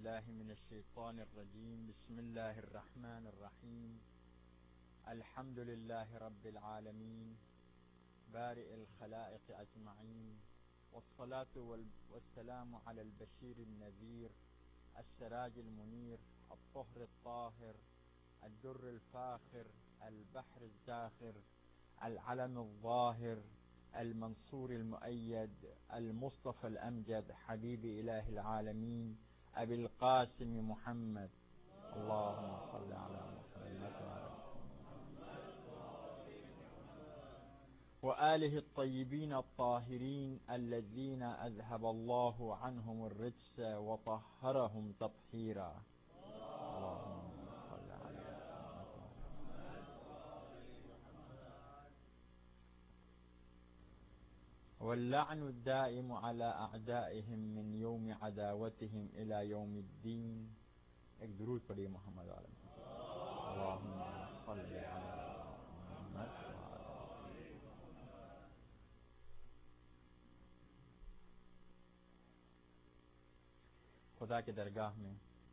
بالله من الشيطان الرجيم. بسم الله الرحمن الرحيم. الحمد لله رب العالمين بارئ الخلائق أجمعين، والصلاة والسلام على البشير النذير السراج المنير الطهر الطاهر الدر الفاخر البحر الزاخر العلم الظاهر المنصور المؤيد المصطفى الأمجد حبيب إله العالمين أبي القاسم محمد. اللهم صل على محمد وآله الطيبين الطاهرين الذين أذهب الله عنهم الرجس وطهرهم تطهيرا. اللهم صل على واللعن الدائم على أعدائهم من يوم عداوتهم إلى يوم الدين. ایک درود پڑھیے محمد علیہ اللهم صل على محمد. خدا کی درگاہ میں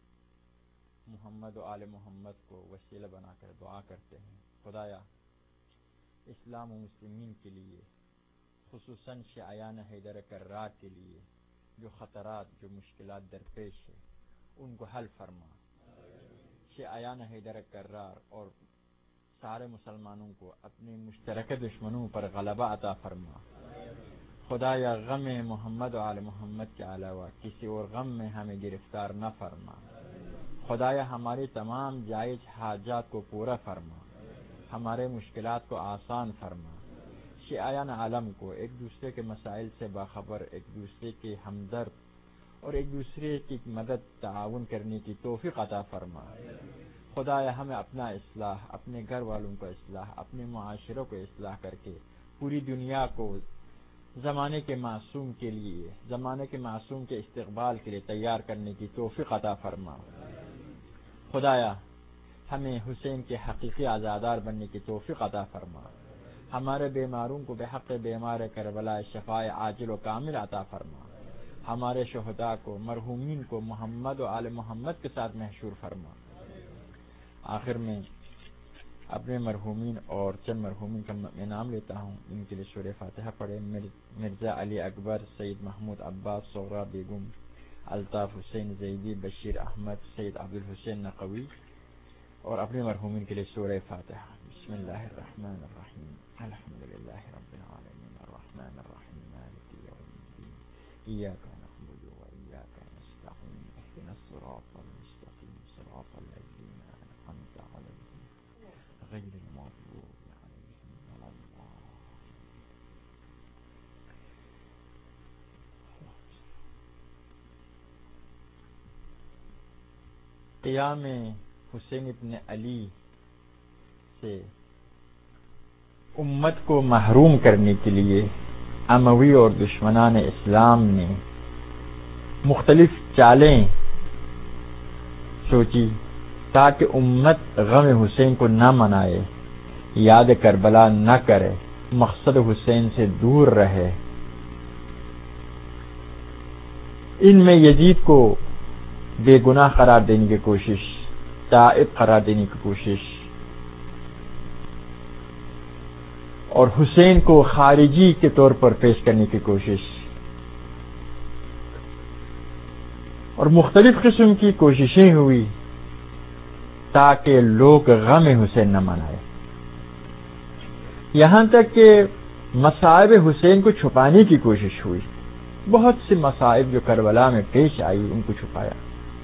محمد و آل محمد کو وسیلہ بنا کر دعا کرتے ہیں. خدایا اسلام و مسلمین کے لیے، خصوصاً شیعیان حیدر کرار کے لیے جو خطرات، جو مشکلات درپیش ہے، ان کو حل فرما. شیعیان حیدر کرار اور سارے مسلمانوں کو اپنے مشترکہ دشمنوں پر غلبہ عطا فرما. خدایا غم محمد و آل محمد کے علاوہ کسی اور غم میں ہمیں گرفتار نہ فرما. خدایا ہماری تمام جائز حاجات کو پورا فرما، ہمارے مشکلات کو آسان فرما. شیعیان عالم کو ایک دوسرے کے مسائل سے باخبر، ایک دوسرے کے ہمدرد اور ایک دوسرے کی مدد تعاون کرنے کی توفیق عطا فرما. خدایا ہمیں اپنا اصلاح، اپنے گھر والوں کا اصلاح، اپنے معاشروں کو اصلاح کر کے پوری دنیا کو زمانے کے معصوم کے لیے، زمانے کے معصوم کے استقبال کے لیے تیار کرنے کی توفیق عطا فرما. خدایا ہمیں حسین کے حقیقی عزادار بننے کی توفیق عطا فرما. ہمارے بیماروں کو بحق بیمار کربلا شفاء عاجل و کامل عطا فرما. ہمارے شہداء کو، مرحومین کو محمد و آل محمد کے ساتھ محشور فرما. آخر میں اپنے مرحومین اور چند مرحومین کا میں نام لیتا ہوں. ان کے لیے سورہ فاتحہ پڑھیں. مرزا علی اکبر، سید محمود عباس، سغرا بیگم، الطاف حسین زیدی، بشیر احمد، سید عبدالحسین نقوی اور اپنے مرحومین کے لیے سورہ فاتحہ. بسم اللہ الرحمن الرحیم. الحمد للہ رب العالمین الرحمن الرحیم مالک یوم الدین ایاک نعبد و ایاک نستعین اهدنا الصراط المستقیم صراط الذین انعمت علیہم غیر المغضوب علیہم ولا الضالین. قیام حسین ابن علی سے امت کو محروم کرنے کے لیے اموی اور دشمنان اسلام نے مختلف چالیں سوچی تاکہ امت غم حسین کو نہ منائے، یاد کربلا نہ کرے، مقصد حسین سے دور رہے. ان میں یزید کو بے گناہ قرار دینے کی کوشش، تائب قرار دینے کی کوشش، اور حسین کو خارجی کے طور پر پیش کرنے کی کوشش، اور مختلف قسم کی کوششیں ہوئی تاکہ لوگ غم حسین نہ منائے. یہاں تک کہ مصائب حسین کو چھپانے کی کوشش ہوئی. بہت سے مصائب جو کربلا میں پیش آئی ان کو چھپایا.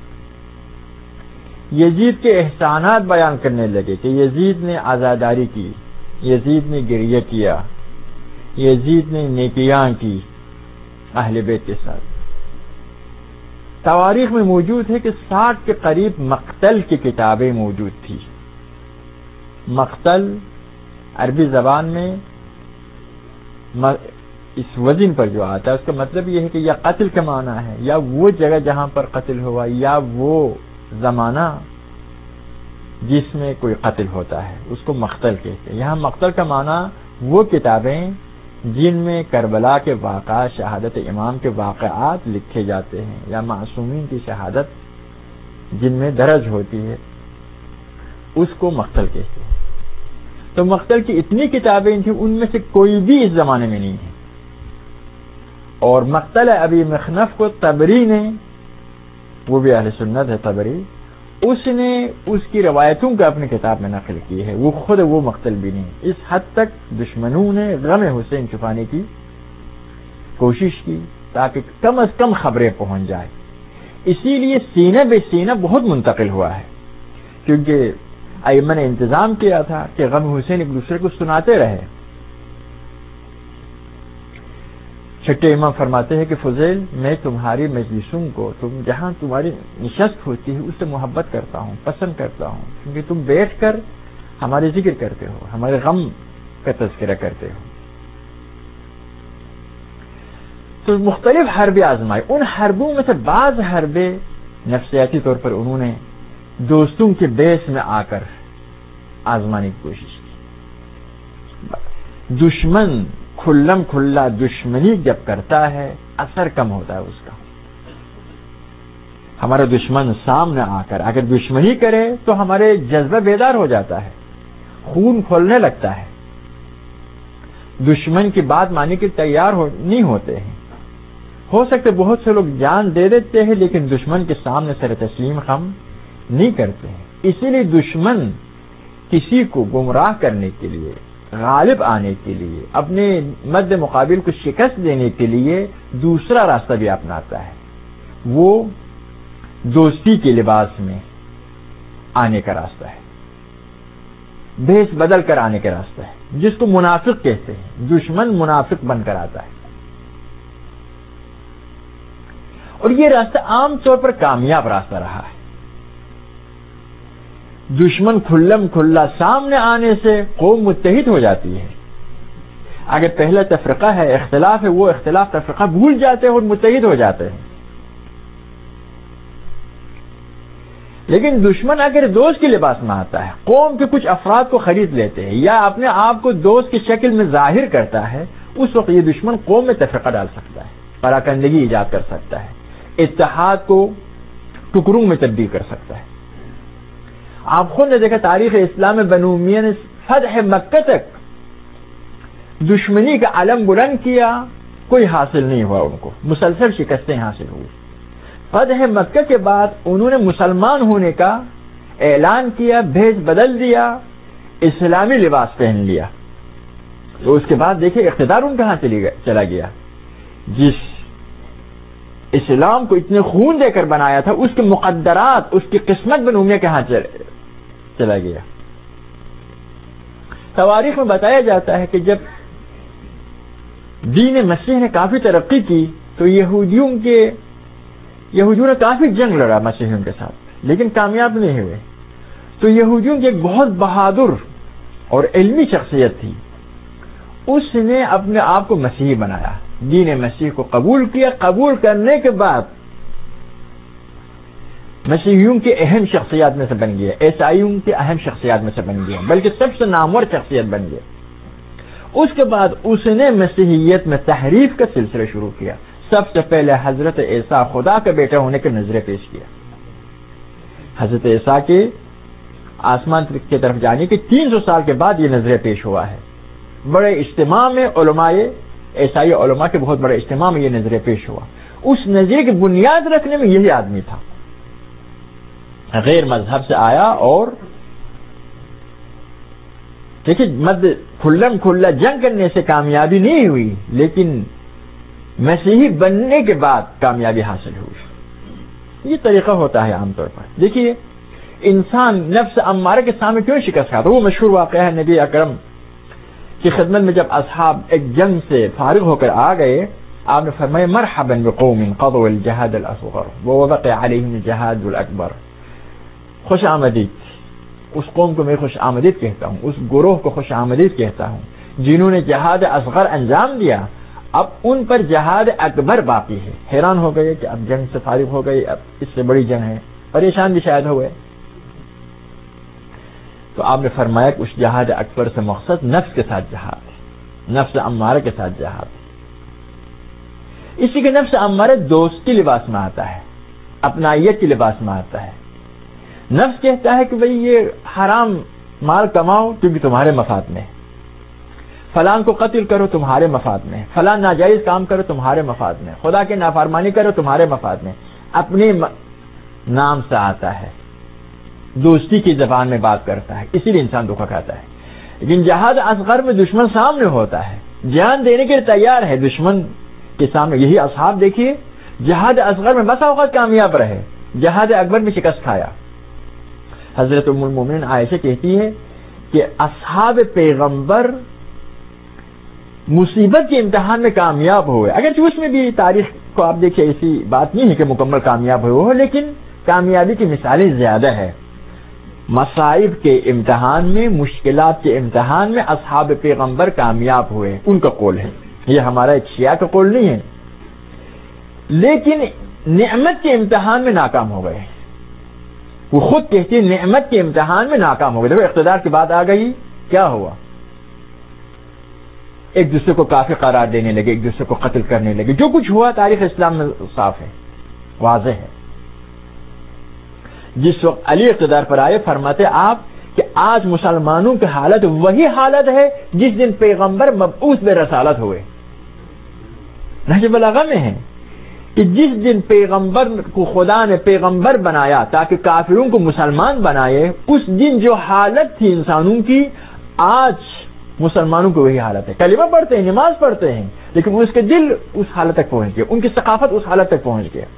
یزید کے احسانات بیان کرنے لگے کہ یزید نے عزاداری کی، یزید نے گریہ کیا، یزید نے نیکیاں کی اہل بیت کے ساتھ. تواریخ میں موجود ہے کہ 60 کے قریب مقتل کی کتابیں موجود تھی. مقتل عربی زبان میں اس وزن پر جو آتا ہے اس کا مطلب یہ ہے کہ یا قتل کا معنی ہے، یا وہ جگہ جہاں پر قتل ہوا، یا وہ زمانہ جس میں کوئی قتل ہوتا ہے، اس کو مقتل کہتے ہیں. یہاں مقتل کا معنی وہ کتابیں جن میں کربلا کے واقعات، شہادت امام کے واقعات لکھے جاتے ہیں، یا معصومین کی شہادت جن میں درج ہوتی ہے اس کو مقتل کہتے ہیں. تو مقتل کی اتنی کتابیں تھیں، ان میں سے کوئی بھی اس زمانے میں نہیں ہے. اور مقتل ابی مخنف کو طبری نے، وہ بھی اہل سنت ہے طبری، اس نے اس کی روایتوں کو اپنی کتاب میں نقل کی ہے. وہ خود وہ مقتل بھی نہیں. اس حد تک دشمنوں نے غم حسین چھپانے کی کوشش کی تاکہ کم از کم خبریں پہنچ جائے. اسی لیے سینہ بے سینہ بہت منتقل ہوا ہے، کیونکہ ائمہ نے انتظام کیا تھا کہ غم حسین ایک دوسرے کو سناتے رہے. چھٹے امام فرماتے ہیں کہ فضیل، میں تمہاری مجلسوں کو، تم جہاں تمہاری نشست ہوتی ہے، اس سے محبت کرتا ہوں، پسند کرتا ہوں، کیونکہ تم بیٹھ کر ہمارے ذکر کرتے ہو، ہمارے غم کا تذکرہ کرتے ہو. تو مختلف حربیں آزمائے. ان حربوں میں سے بعض حربیں نفسیاتی طور پر انہوں نے دوستوں کے بیس میں آ کر آزمانے کی کوشش کی. دشمن کھلم کھلا دشمنی جب کرتا ہے اثر کم ہوتا ہے اس کا. ہمارا دشمن سامنے آ کر اگر دشمنی کرے تو ہمارے جذبہ بیدار ہو جاتا ہے، خون کھولنے لگتا ہے، دشمن کی بات ماننے کے تیار نہیں ہوتے ہیں. ہو سکتے بہت سے لوگ جان دے دیتے ہیں لیکن دشمن کے سامنے سر تسلیم خم نہیں کرتے ہیں. اسی لیے دشمن کسی کو گمراہ کرنے کے لیے، غالب آنے کے لیے، اپنے مد مقابل کو شکست دینے کے لیے دوسرا راستہ بھی اپناتا ہے. وہ دوستی کے لباس میں آنے کا راستہ ہے، بھیس بدل کر آنے کا راستہ ہے، جس کو منافق کہتے ہیں. دشمن منافق بن کر آتا ہے، اور یہ راستہ عام طور پر کامیاب راستہ رہا ہے. دشمن کھلم کھلا سامنے آنے سے قوم متحد ہو جاتی ہے. اگر پہلا تفرقہ ہے، اختلاف ہے، وہ اختلاف تفرقہ بھول جاتے ہیں اور متحد ہو جاتے ہیں. لیکن دشمن اگر دوست کے لباس میں آتا ہے، قوم کے کچھ افراد کو خرید لیتے ہیں یا اپنے آپ کو دوست کی شکل میں ظاہر کرتا ہے، اس وقت یہ دشمن قوم میں تفرقہ ڈال سکتا ہے، پراکندگی ایجاد کر سکتا ہے، اتحاد کو ٹکڑوں میں تبدیل کر سکتا ہے. آپ خود نے دیکھا تاریخ اسلام میں بنو امیہ نے فتح مکہ تک دشمنی کا علم بلند کیا، کوئی حاصل نہیں ہوا، ان کو مسلسل شکستیں حاصل ہوئی. فتح مکہ کے بعد انہوں نے مسلمان ہونے کا اعلان کیا، بھیس بدل دیا، اسلامی لباس پہن لیا. تو اس کے بعد دیکھیں اقتدار ان کہاں چلا گیا. جس اسلام کو اتنے خون دے کر بنایا تھا، اس کے مقدرات، اس کی قسمت بنو امیہ کہاں چلا گیا. تواریخ میں بتایا جاتا ہے کہ جب دین مسیح نے کافی ترقی کی تو یہودیوں نے کافی جنگ لڑا مسیحیوں کے ساتھ، لیکن کامیاب نہیں ہوئے. تو یہودیوں کی ایک بہت بہادر اور علمی شخصیت تھی، اس نے اپنے آپ کو مسیحی بنایا، دین مسیح کو قبول کیا. قبول کرنے کے بعد مسیحیوں کی اہم شخصیات میں سے بن گیا، عیسائیوں کی اہم شخصیات میں سے بن گیا، بلکہ سب سے نامور شخصیت بن گیا. اس کے بعد اس نے مسیحیت میں تحریف کا سلسلہ شروع کیا. سب سے پہلے حضرت عیسیٰ خدا کا بیٹا ہونے کے نظریہ پیش کیا. حضرت عیسیٰ کے آسمان کی طرف جانے کے 300 سال کے بعد یہ نظریہ پیش ہوا ہے. بڑے اجتماع میں علماء، عیسائی علماء کے بہت بڑے اجتماع میں یہ نظریہ پیش ہوا. اس نظریے کی بنیاد رکھنے میں یہی آدمی تھا، غیر مذہب سے آیا. اور دیکھیں کھلم کھلا جنگ کرنے سے کامیابی نہیں ہوئی، لیکن مسیحی بننے کے بعد کامیابی حاصل ہوئی. یہ طریقہ ہوتا ہے عام طور پر. دیکھیے انسان نفس امارہ کے سامنے کیوں شکست کھاتا ہے. وہ مشہور واقعہ ہے نبی اکرم کی خدمت میں جب اصحاب ایک جنگ سے فارغ ہو کر آ گئے، آپ نے فرمایا مرحبا بقوم قضوا الجهاد الاصغر ووقع عليهم الجهاد الاکبر. خوش آمدید. اس قوم کو میں خوش آمدید کہتا ہوں، اس گروہ کو خوش آمدید کہتا ہوں جنہوں نے جہاد اصغر انجام دیا، اب ان پر جہاد اکبر باقی ہے. حیران ہو گئے کہ اب جنگ سے فارغ ہو گئی، اب اس سے بڑی جنگ ہے. پریشان بھی شاید ہوئے. تو آپ نے فرمایا کہ اس جہاد اکبر سے مقصد نفس کے ساتھ جہاد ہے، نفس امارہ کے ساتھ جہاد ہے. اسی کے نفس امارہ دوست کے لباس میں آتا ہے، اپنائیت کے لباس میں آتا ہے، نفس کہتا ہے کہ بھئی یہ حرام مال کماؤ کیونکہ تمہارے مفاد میں، فلان کو قتل کرو تمہارے مفاد میں، فلان ناجائز کام کرو تمہارے مفاد میں، خدا کی نافرمانی کرو تمہارے مفاد میں، اپنے نام سے آتا ہے، دوستی کی زبان میں بات کرتا ہے، اسی لیے انسان دھوکہ کھاتا ہے. لیکن جہاد اصغر میں دشمن سامنے ہوتا ہے، جان دینے کے لیے تیار ہے دشمن کے سامنے. یہی اصحاب دیکھیے جہاد اصغر میں بسا اوقات کامیاب رہے، جہاد اکبر میں شکست کھایا. حضرت ام المومنین عائشہ کہتی ہے کہ اصحاب پیغمبر مصیبت کے امتحان میں کامیاب ہوئے، اگرچہ اس میں بھی تاریخ کو آپ دیکھیں ایسی بات نہیں ہے کہ مکمل کامیاب ہوئے ہو، لیکن کامیابی کی مثالیں زیادہ ہے. مصائب کے امتحان میں، مشکلات کے امتحان میں اصحاب پیغمبر کامیاب ہوئے، ان کا قول ہے. یہ ہمارا ایک شیعہ کا قول نہیں ہے. لیکن نعمت کے امتحان میں ناکام ہو گئے. وہ خود کہتے ہیں نعمت کے امتحان میں ناکام ہو گئے. دیکھو اقتدار کی بات آ گئی، کیا ہوا؟ ایک دوسرے کو کافر قرار دینے لگے، ایک دوسرے کو قتل کرنے لگے. جو کچھ ہوا تاریخ اسلام میں صاف ہے، واضح ہے. جس وقت علی اقتدار پر آئے فرماتے آپ کہ آج مسلمانوں کی حالت وہی حالت ہے جس دن پیغمبر مبعوث برسالت ہوئے. نہج بلاغہ میں ہے کہ جس دن پیغمبر کو خدا نے پیغمبر بنایا تاکہ کافروں کو مسلمان بنائے، اس دن جو حالت تھی انسانوں کی، آج مسلمانوں کو وہی حالت ہے. کلمہ پڑھتے ہیں، نماز پڑھتے ہیں، لیکن اس کے دل اس حالت تک پہنچ گیا، ان کی ثقافت اس حالت تک پہنچ گیا.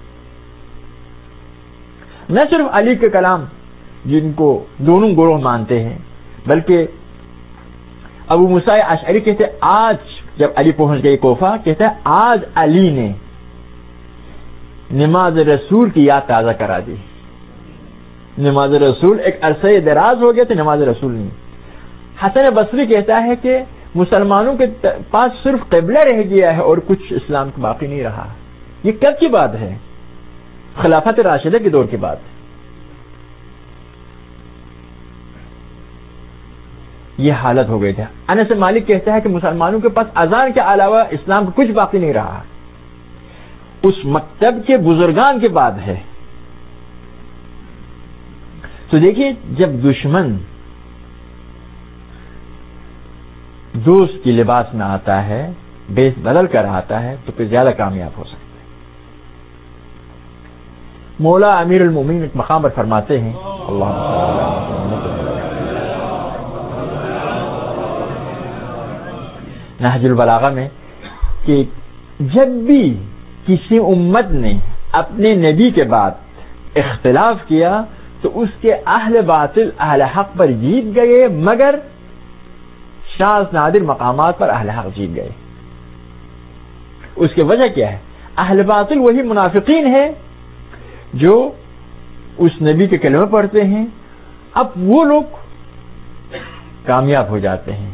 نہ صرف علی کے کلام جن کو دونوں گروہ مانتے ہیں، بلکہ ابو موسیٰ اشعری کہتے ہیں آج جب علی پہنچ گئے کوفہ، کہتے ہیں آج علی نے نماز رسول کی یاد تازہ کرا دی. نماز رسول ایک عرصہ دراز ہو گیا تو نماز رسول نہیں. حسن بصری کہتا ہے کہ مسلمانوں کے پاس صرف قبلہ رہ گیا ہے اور کچھ اسلام باقی نہیں رہا. یہ کب کی بات ہے؟ خلافت راشدہ کے دور کی بات. یہ حالت ہو گئی تھی. انس مالک کہتا ہے کہ مسلمانوں کے پاس اذان کے علاوہ اسلام کا کچھ باقی نہیں رہا. اس مکتب کے بزرگان کے بعد ہے. تو دیکھیے جب دشمن دوست کی لباس میں آتا ہے، بیس بدل کر آتا ہے، تو پھر زیادہ کامیاب ہو سکتا ہے. مولا امیر المومنین ایک مقام پر فرماتے ہیں نہج البلاغہ میں کہ جب بھی کسی امت نے اپنے نبی کے بعد اختلاف کیا تو اس کے اہل باطل اہل حق پر جیت گئے، مگر شاذ نادر مقامات پر اہل حق جیت گئے. اس کی وجہ کیا ہے؟ اہل باطل وہی منافقین ہیں جو اس نبی کے کلمہ پڑھتے ہیں. اب وہ لوگ کامیاب ہو جاتے ہیں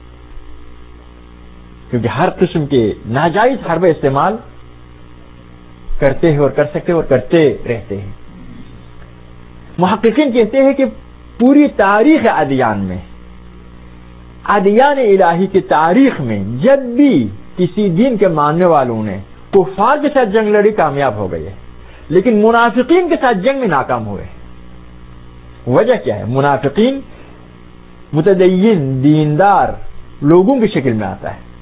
کیونکہ ہر قسم کے ناجائز حربہ استعمال کرتے ہیں اور کر سکتے اور کرتے رہتے ہیں. محققین کہتے ہیں کہ پوری تاریخ ادیان میں، ادیان الہی کی تاریخ میں جب بھی کسی دین کے ماننے والوں نے کفار کے ساتھ جنگ لڑی کامیاب ہو گئے، لیکن منافقین کے ساتھ جنگ میں ناکام ہوئے. وجہ کیا ہے؟ منافقین متدین دیندار لوگوں کی شکل میں آتا ہے.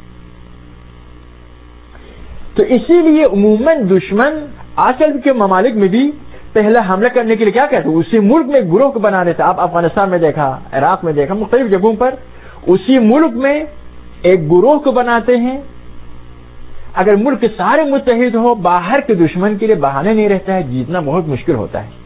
تو اسی لیے عموماً دشمن آج کے ممالک میں بھی پہلا حملہ کرنے کے لیے کیا کہتے ہیں؟ اسی ملک میں گروہ کو بنا دیتا. آپ افغانستان میں دیکھا، عراق میں دیکھا، مختلف جگہوں پر اسی ملک میں ایک گروہ کو بناتے ہیں. اگر ملک کے سارے متحد ہو، باہر کے دشمن کے لیے بہانے نہیں رہتا ہے، جیتنا بہت مشکل ہوتا ہے.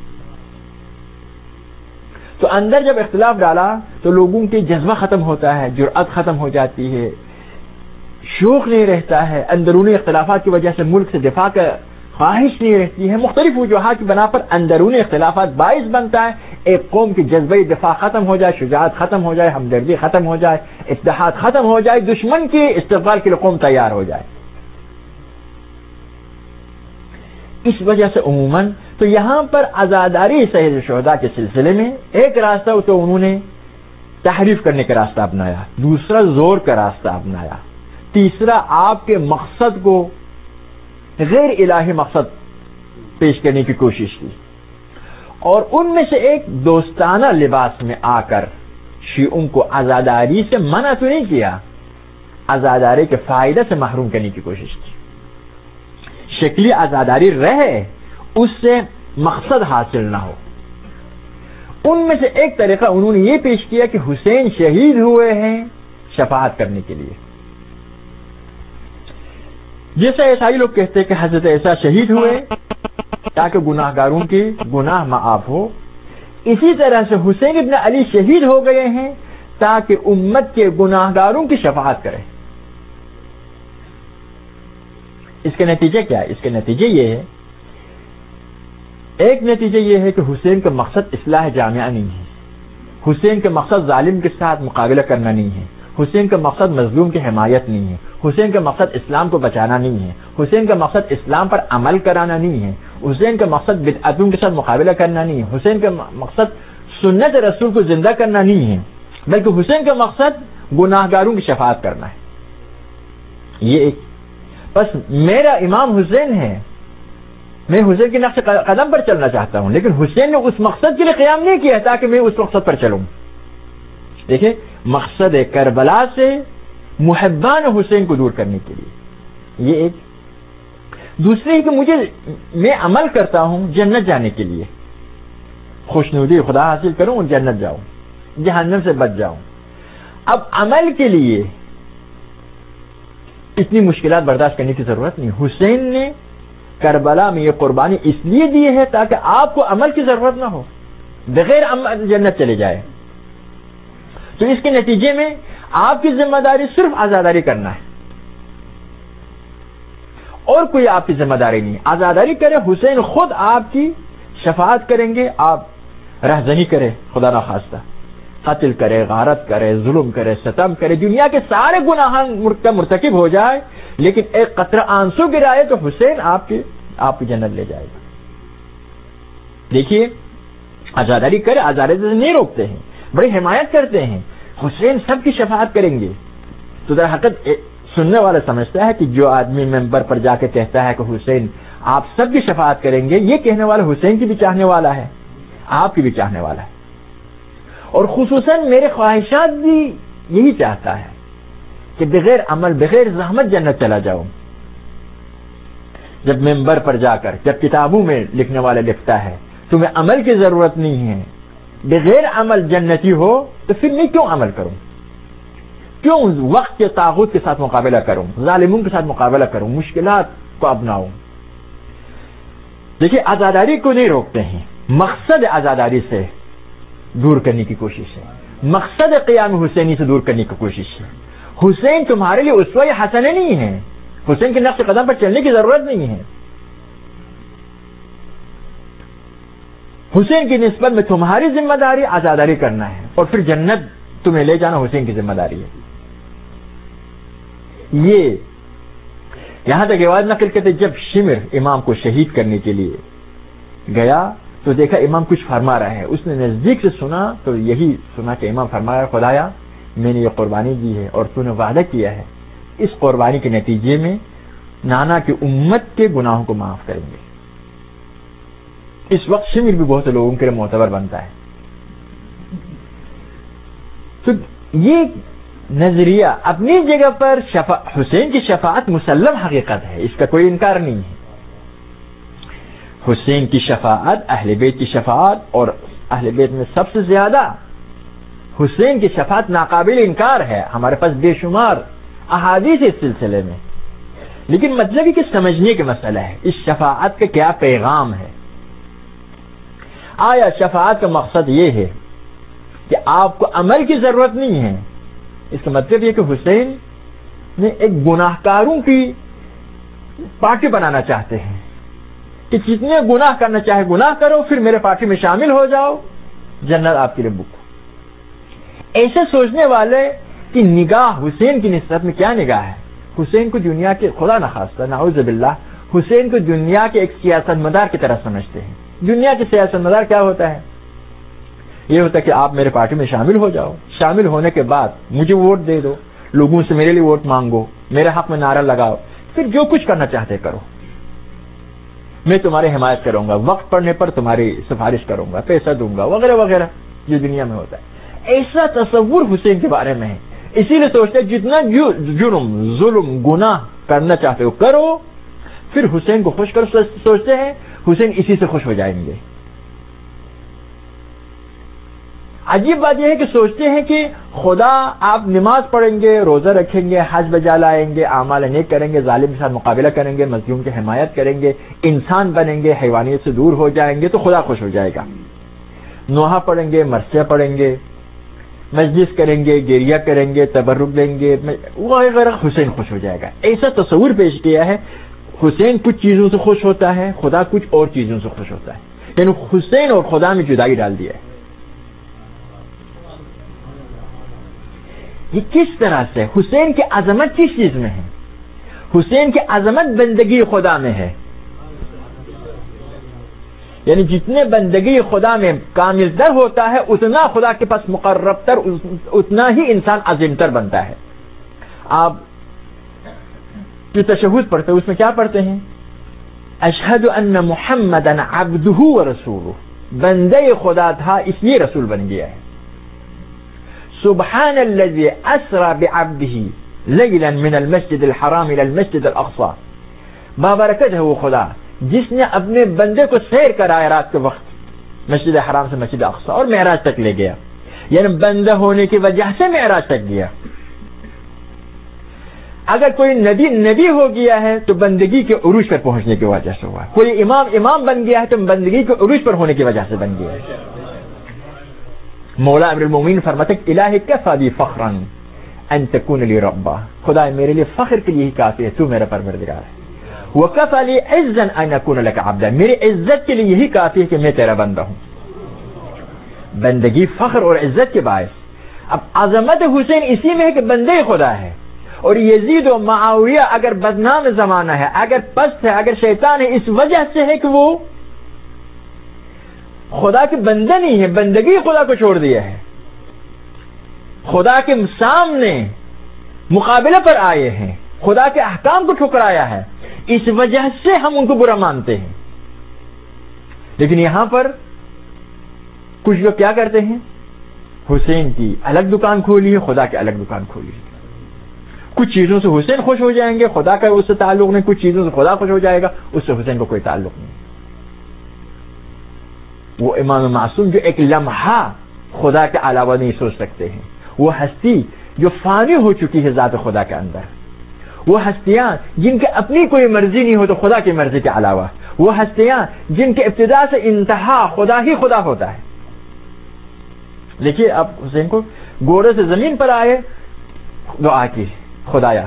تو اندر جب اختلاف ڈالا تو لوگوں کے جذبہ ختم ہوتا ہے، جرأت ختم ہو جاتی ہے، شوق نہیں رہتا ہے. اندرونی اختلافات کی وجہ سے ملک سے دفاع کا خواہش نہیں رہتی ہے. مختلف وجوہات کی بنا پر اندرونی اختلافات باعث بنتا ہے ایک قوم کی جذبہ دفاع ختم ہو جائے، شجاعت ختم ہو جائے، ہمدردی ختم ہو جائے، اتحاد ختم ہو جائے، دشمن کے استقبال کے لیے قوم تیار ہو جائے. اس وجہ سے عموماً تو یہاں پر عزاداری سید شہداء کے سلسلے میں ایک راستہ تو انہوں نے تحریف کرنے کا راستہ اپنایا، دوسرا زور کا راستہ اپنایا، تیسرا آپ کے مقصد کو غیر الہی مقصد پیش کرنے کی کوشش کی، اور ان میں سے ایک دوستانہ لباس میں آ کر شیعوں کو عزاداری سے منع تو نہیں کیا، عزاداری کے فائدہ سے محروم کرنے کی کوشش کی. شکلی عزاداری رہے، اس سے مقصد حاصل نہ ہو. ان میں سے ایک طریقہ انہوں نے یہ پیش کیا کہ حسین شہید ہوئے ہیں شفاعت کرنے کے لیے. جیسا عیسائی لوگ کہتے ہیں کہ حضرت عیسیٰ شہید ہوئے تاکہ گناہ گاروں کی گناہ معاف ہو، اسی طرح سے حسین ابن علی شہید ہو گئے ہیں تاکہ امت کے گناہ گاروں کی شفاعت کرے. اس کے نتیجے کیا ہے؟ اس کے نتیجے یہ ہے، ایک نتیجہ یہ ہے کہ حسین کا مقصد اصلاح جامعہ نہیں ہے، حسین کا مقصد ظالم کے ساتھ مقابلہ کرنا نہیں ہے، حسین کا مقصد مظلوم کی حمایت نہیں ہے، حسین کا مقصد اسلام کو بچانا نہیں ہے، حسین کا مقصد اسلام پر عمل کرانا نہیں ہے، حسین کا مقصد بدعتوں کے ساتھ مقابلہ کرنا نہیں ہے، حسین کا مقصد سنت رسول کو زندہ کرنا نہیں ہے، بلکہ حسین کا مقصد گناہ گاروں کی شفاعت کرنا ہے. یہ ایک بس میرا امام حسین ہے، میں حسین کے نقش قدم پر چلنا چاہتا ہوں، لیکن حسین نے اس مقصد کے لیے قیام نہیں کیا تاکہ میں اس مقصد پر چلوں. دیکھیں، مقصد کربلا سے محبان حسین کو دور کرنے کے لیے یہ ایک. دوسری کہ میں عمل کرتا ہوں جنت جانے کے لیے، خوشنودی خدا حاصل کروں اور جنت جاؤں، جہنم سے بچ جاؤں. اب عمل کے لیے اتنی مشکلات برداشت کرنے کی ضرورت نہیں. حسین نے کربلا میں یہ قربانی اس لیے دی ہے تاکہ آپ کو عمل کی ضرورت نہ ہو، بغیر عمل جنت چلے جائے. تو اس کے نتیجے میں آپ کی ذمہ داری صرف عزاداری کرنا ہے، اور کوئی آپ کی ذمہ داری نہیں. عزاداری کرے، حسین خود آپ کی شفاعت کریں گے. آپ رہزنی کرے، خدا نخواستہ قتل کرے، غارت کرے، ظلم کرے، ستم کرے، دنیا کے سارے گناہ کا مرتکب ہو جائے، لیکن ایک قطرہ آنسو گرائے تو حسین آپ کی جنت لے جائے گا. دیکھیے، عزاداری کرے، عزاداری سے نہیں روکتے ہیں، بڑی حمایت کرتے ہیں. حسین سب کی شفاعت کریں گے. تو در حقیقت سننے والا سمجھتا ہے کہ جو آدمی ممبر پر جا کے کہتا ہے کہ حسین آپ سب کی شفاعت کریں گے، یہ کہنے والا حسین کی بھی چاہنے والا ہے، آپ کی بھی چاہنے والا ہے، اور خصوصاً میرے خواہشات بھی یہی چاہتا ہے کہ بغیر عمل، بغیر زحمت جنت چلا جاؤں. جب ممبر پر جا کر، جب کتابوں میں لکھنے والا لکھتا ہے تمہیں عمل کی ضرورت نہیں ہے، بغیر عمل جنتی ہو، تو پھر میں کیوں عمل کروں؟ کیوں وقت کے طاغوت کے ساتھ مقابلہ کروں، ظالموں کے ساتھ مقابلہ کروں، مشکلات کو اپناؤں؟ دیکھیے، عزاداری کو نہیں روکتے ہیں، مقصد عزاداری سے دور کرنے کی کوشش ہے، مقصد قیام حسینی سے دور کرنے کی کوشش ہے. حسین تمہارے لیے اسوہ حسنہ نہیں ہے، حسین کے نقش قدم پر چلنے کی ضرورت نہیں ہے. حسین کی نسبت میں تمہاری ذمہ داری عزاداری کرنا ہے، اور پھر جنت تمہیں لے جانا حسین کی ذمہ داری ہے. یہ یہاں تک روایت نقل کرتے، جب شمر امام کو شہید کرنے کے لیے گیا تو دیکھا امام کچھ فرما رہا ہے. اس نے نزدیک سے سنا تو یہی سنا کہ امام فرمایا، خدایا میں نے یہ قربانی دی ہے اور تو نے وعدہ کیا ہے اس قربانی کے نتیجے میں نانا کی امت کے گناہوں کو معاف کریں گے. اس وقت شمر بھی بہت لوگوں کے لیے معتبر بنتا ہے. تو یہ نظریہ اپنی جگہ پر حسین کی شفاعت مسلم حقیقت ہے، اس کا کوئی انکار نہیں ہے. حسین کی شفاعت، اہل بیت کی شفاعت، اور اہل بیت میں سب سے زیادہ حسین کی شفاعت ناقابل انکار ہے. ہمارے پاس بے شمار احادیث اس سلسلے میں، لیکن مطلب کہ سمجھنے کا مسئلہ ہے اس شفاعت کا کیا پیغام ہے. آیا شفاعت کا مقصد یہ ہے کہ آپ کو عمل کی ضرورت نہیں ہے؟ اس کا مطلب یہ کہ حسین نے ایک گناہ کاروں کی پارٹی بنانا چاہتے ہیں کہ جتنے گناہ کرنا چاہے گناہ کرو، پھر میرے پارٹی میں شامل ہو جاؤ، جنت آپ کے لیے بک. ایسے سوچنے والے کی نگاہ حسین کی نسبت میں کیا نگاہ ہے؟ حسین کو دنیا کے، خدا نخواستہ نعوذ باللہ، حسین کو دنیا کے ایک سیاست مدار کی طرح سمجھتے ہیں. دنیا کے سیاست مدار کیا ہوتا ہے؟ یہ ہوتا ہے کہ آپ میرے پارٹی میں شامل ہو جاؤ، شامل ہونے کے بعد مجھے ووٹ دے دو، لوگوں سے میرے لیے ووٹ مانگو، میرے حق میں نعرہ لگاؤ، پھر جو کچھ کرنا چاہتے کرو. میں تمہاری حمایت کروں گا، وقت پڑنے پر تمہاری سفارش کروں گا، پیسہ دوں گا، وغیرہ وغیرہ جو دنیا میں ہوتا ہے. ایسا تصور حسین کے بارے میں ہے. اسی لیے سوچتے ہیں جتنا جرم ظلم گناہ کرنا چاہتے ہو کرو، پھر حسین کو خوش کرو. سوچتے ہیں حسین اسی سے خوش ہو جائیں گے. عجیب بات یہ ہے کہ سوچتے ہیں کہ خدا آپ نماز پڑھیں گے، روزہ رکھیں گے، حج بجا لائیں گے، اعمال نیک کریں گے، ظالم کے ساتھ مقابلہ کریں گے، مظلوم کی حمایت کریں گے، انسان بنیں گے، حیوانیت سے دور ہو جائیں گے تو خدا خوش ہو جائے گا. نوحہ پڑھیں گے، مرثیہ پڑھیں گے، مجلس کریں گے، گریہ کریں گے، تبرک دیں گے وغیرہ، حسین خوش ہو جائے گا. ایسا تصور پیش کیا ہے. حسین کچھ چیزوں سے خوش ہوتا ہے، خدا کچھ اور چیزوں سے خوش ہوتا ہے. یعنی حسین اور خدا میں جدائی ڈال دیا ہے. یہ کس طرح سے؟ حسین کی عظمت کس چیز میں ہے؟ حسین کی عظمت بندگی خدا میں ہے. یعنی جتنے بندگی خدا میں کامل تر ہوتا ہے اتنا خدا کے پاس مقرب تر، اتنا ہی انسان عظیم تر بنتا ہے. آپ جو تشہد پڑھتے ہیں اس میں کیا پڑھتے ہیں؟ اشہد ان محمدً عبدہ ورسولہ. بندے خدا تھا اس لیے رسول بن گیا ہے. سبحان الذي اسرى بعبده ليلا من المسجد الحرام الى المسجد الاقصى. بابرکت ہے وہ خدا جس نے اپنے بندے کو سیر کرایا رات کے وقت مسجد حرام سے مسجد اقصی اور معراج تک لے گیا. یعنی بندہ ہونے کی وجہ سے معراج تک گیا. اگر کوئی نبی ہو گیا ہے تو بندگی کے عروج پر پہنچنے کی وجہ سے ہوا. کوئی امام بن گیا ہے تو بندگی کے عروج پر ہونے کی وجہ سے بن گیا ہے. مولا امیر المومنین فرماتے ہیں الہی کفی بی فخرا ان تکون لی ربا. خدا میرے لیے فخر کے لیے ہی کافی ہے تو میرا پروردگار ہے. وکفی لی عزا ان اکون لک عبدا. میری عزت کے لیے یہی کافی ہے کہ میں تیرا بندہ ہوں. بندگی فخر اور عزت کے باعث. اب عظمت حسین اسی میں ہے کہ بندے خدا ہے. اور یزید و معاویہ اگر بدنام زمانہ ہے، اگر پست ہے، اگر شیطان ہے، اس وجہ سے ہے کہ وہ خدا کے بندہ نہیں ہے، بندگی خدا کو چھوڑ دیا ہے، خدا کے سامنے مقابلے پر آئے ہیں، خدا کے احکام کو ٹھکرایا ہے. اس وجہ سے ہم ان کو برا مانتے ہیں. لیکن یہاں پر کچھ لوگ کیا کرتے ہیں؟ حسین کی الگ دکان کھولی ہے، خدا کی الگ دکان کھولی ہے. کچھ چیزوں سے حسین خوش ہو جائیں گے، خدا کا اس سے تعلق نہیں. کچھ چیزوں سے خدا خوش ہو جائے گا، اس سے حسین کو کوئی تعلق نہیں. وہ امام معصوم جو ایک لمحہ خدا کے علاوہ نہیں سوچ سکتے ہیں، وہ ہستی جو فانی ہو چکی ہے ذات خدا کے اندر، وہ ہستیاں جن کے اپنی کوئی مرضی نہیں ہو تو خدا کی مرضی کے علاوہ، وہ ہستیاں جن کے ابتدا سے انتہا خدا ہی خدا ہوتا ہے. دیکھیے اب حسین کو گھوڑے سے زمین پر آئے، دعا کی خدایا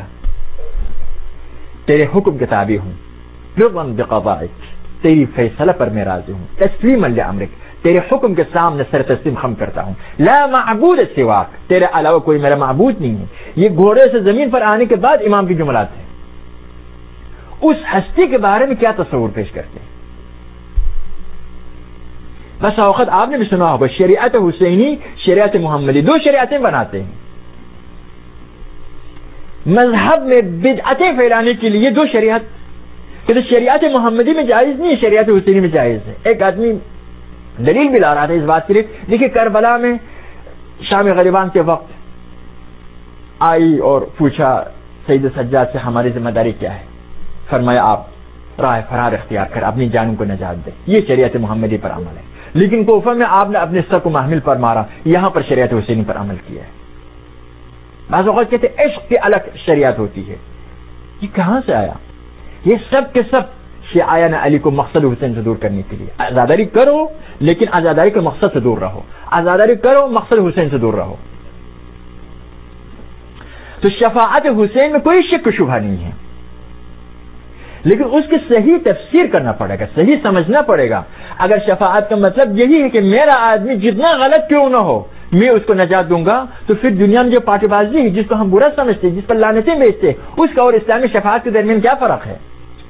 تیرے حکم کے تابع ہوں، رضا بقضائک، تیری فیصلہ پر میں راضی ہوں، تسلیما لامرک، تیرے حکم کے سامنے سر تسلیم خم کرتا ہوں، لا معبود سواک، تیرے علاوہ کوئی میرا معبود نہیں ہے. یہ گھوڑے سے زمین پر آنے کے بعد امام کی جملات ہیں. اس ہستی کے بارے میں کیا تصور پیش کرتے ہیں؟ بس اوقات آپ نے بھی سنا ہوگا شریعت حسینی، شریعت محمدی، دو شریعتیں بناتے ہیں. مذہب میں بدعتیں پھیلانے کے لیے دو شریعت، کہ شریعت محمدی میں جائز نہیں، شریعت حسینی میں جائز ہے. ایک آدمی دلیل بھی لا رہا تھا اس بات کے لیے. دیکھیے کربلا میں شام غریبان کے وقت آئی اور پوچھا سید سجاد سے ہماری ذمہ داری کیا ہے؟ فرمایا آپ راہ فرار اختیار کر اپنی جانوں کو نجات دے. یہ شریعت محمدی پر عمل ہے. لیکن کوفہ میں آپ نے اپنے سر کو محمل پر مارا، یہاں پر شریعت حسینی پر عمل کیا ہے. بعض اوقات کہتے ہیں عشق کی الگ شریعت ہوتی ہے. یہ کہاں سے آیا؟ یہ سب کے سب شیعیان علی کو مقصد حسین سے دور کرنے کے لیے. آزاداری کرو لیکن آزاداری کے مقصد سے دور رہو، آزاداری کرو مقصد حسین سے دور رہو. تو شفاعت حسین میں کوئی شک و شبہ نہیں ہے، لیکن اس کی صحیح تفسیر کرنا پڑے گا، صحیح سمجھنا پڑے گا. اگر شفاعت کا مطلب یہی ہے کہ میرا آدمی جتنا غلط کیوں نہ ہو میں اس کو نجات دوں گا، تو پھر دنیا میں جو پارٹی بازی ہے جس کو ہم برا سمجھتے ہیں، جس پر لعنتیں بیچتے ہیں، اس کا اور اسلامی شفاعت کے درمیان کیا فرق ہے؟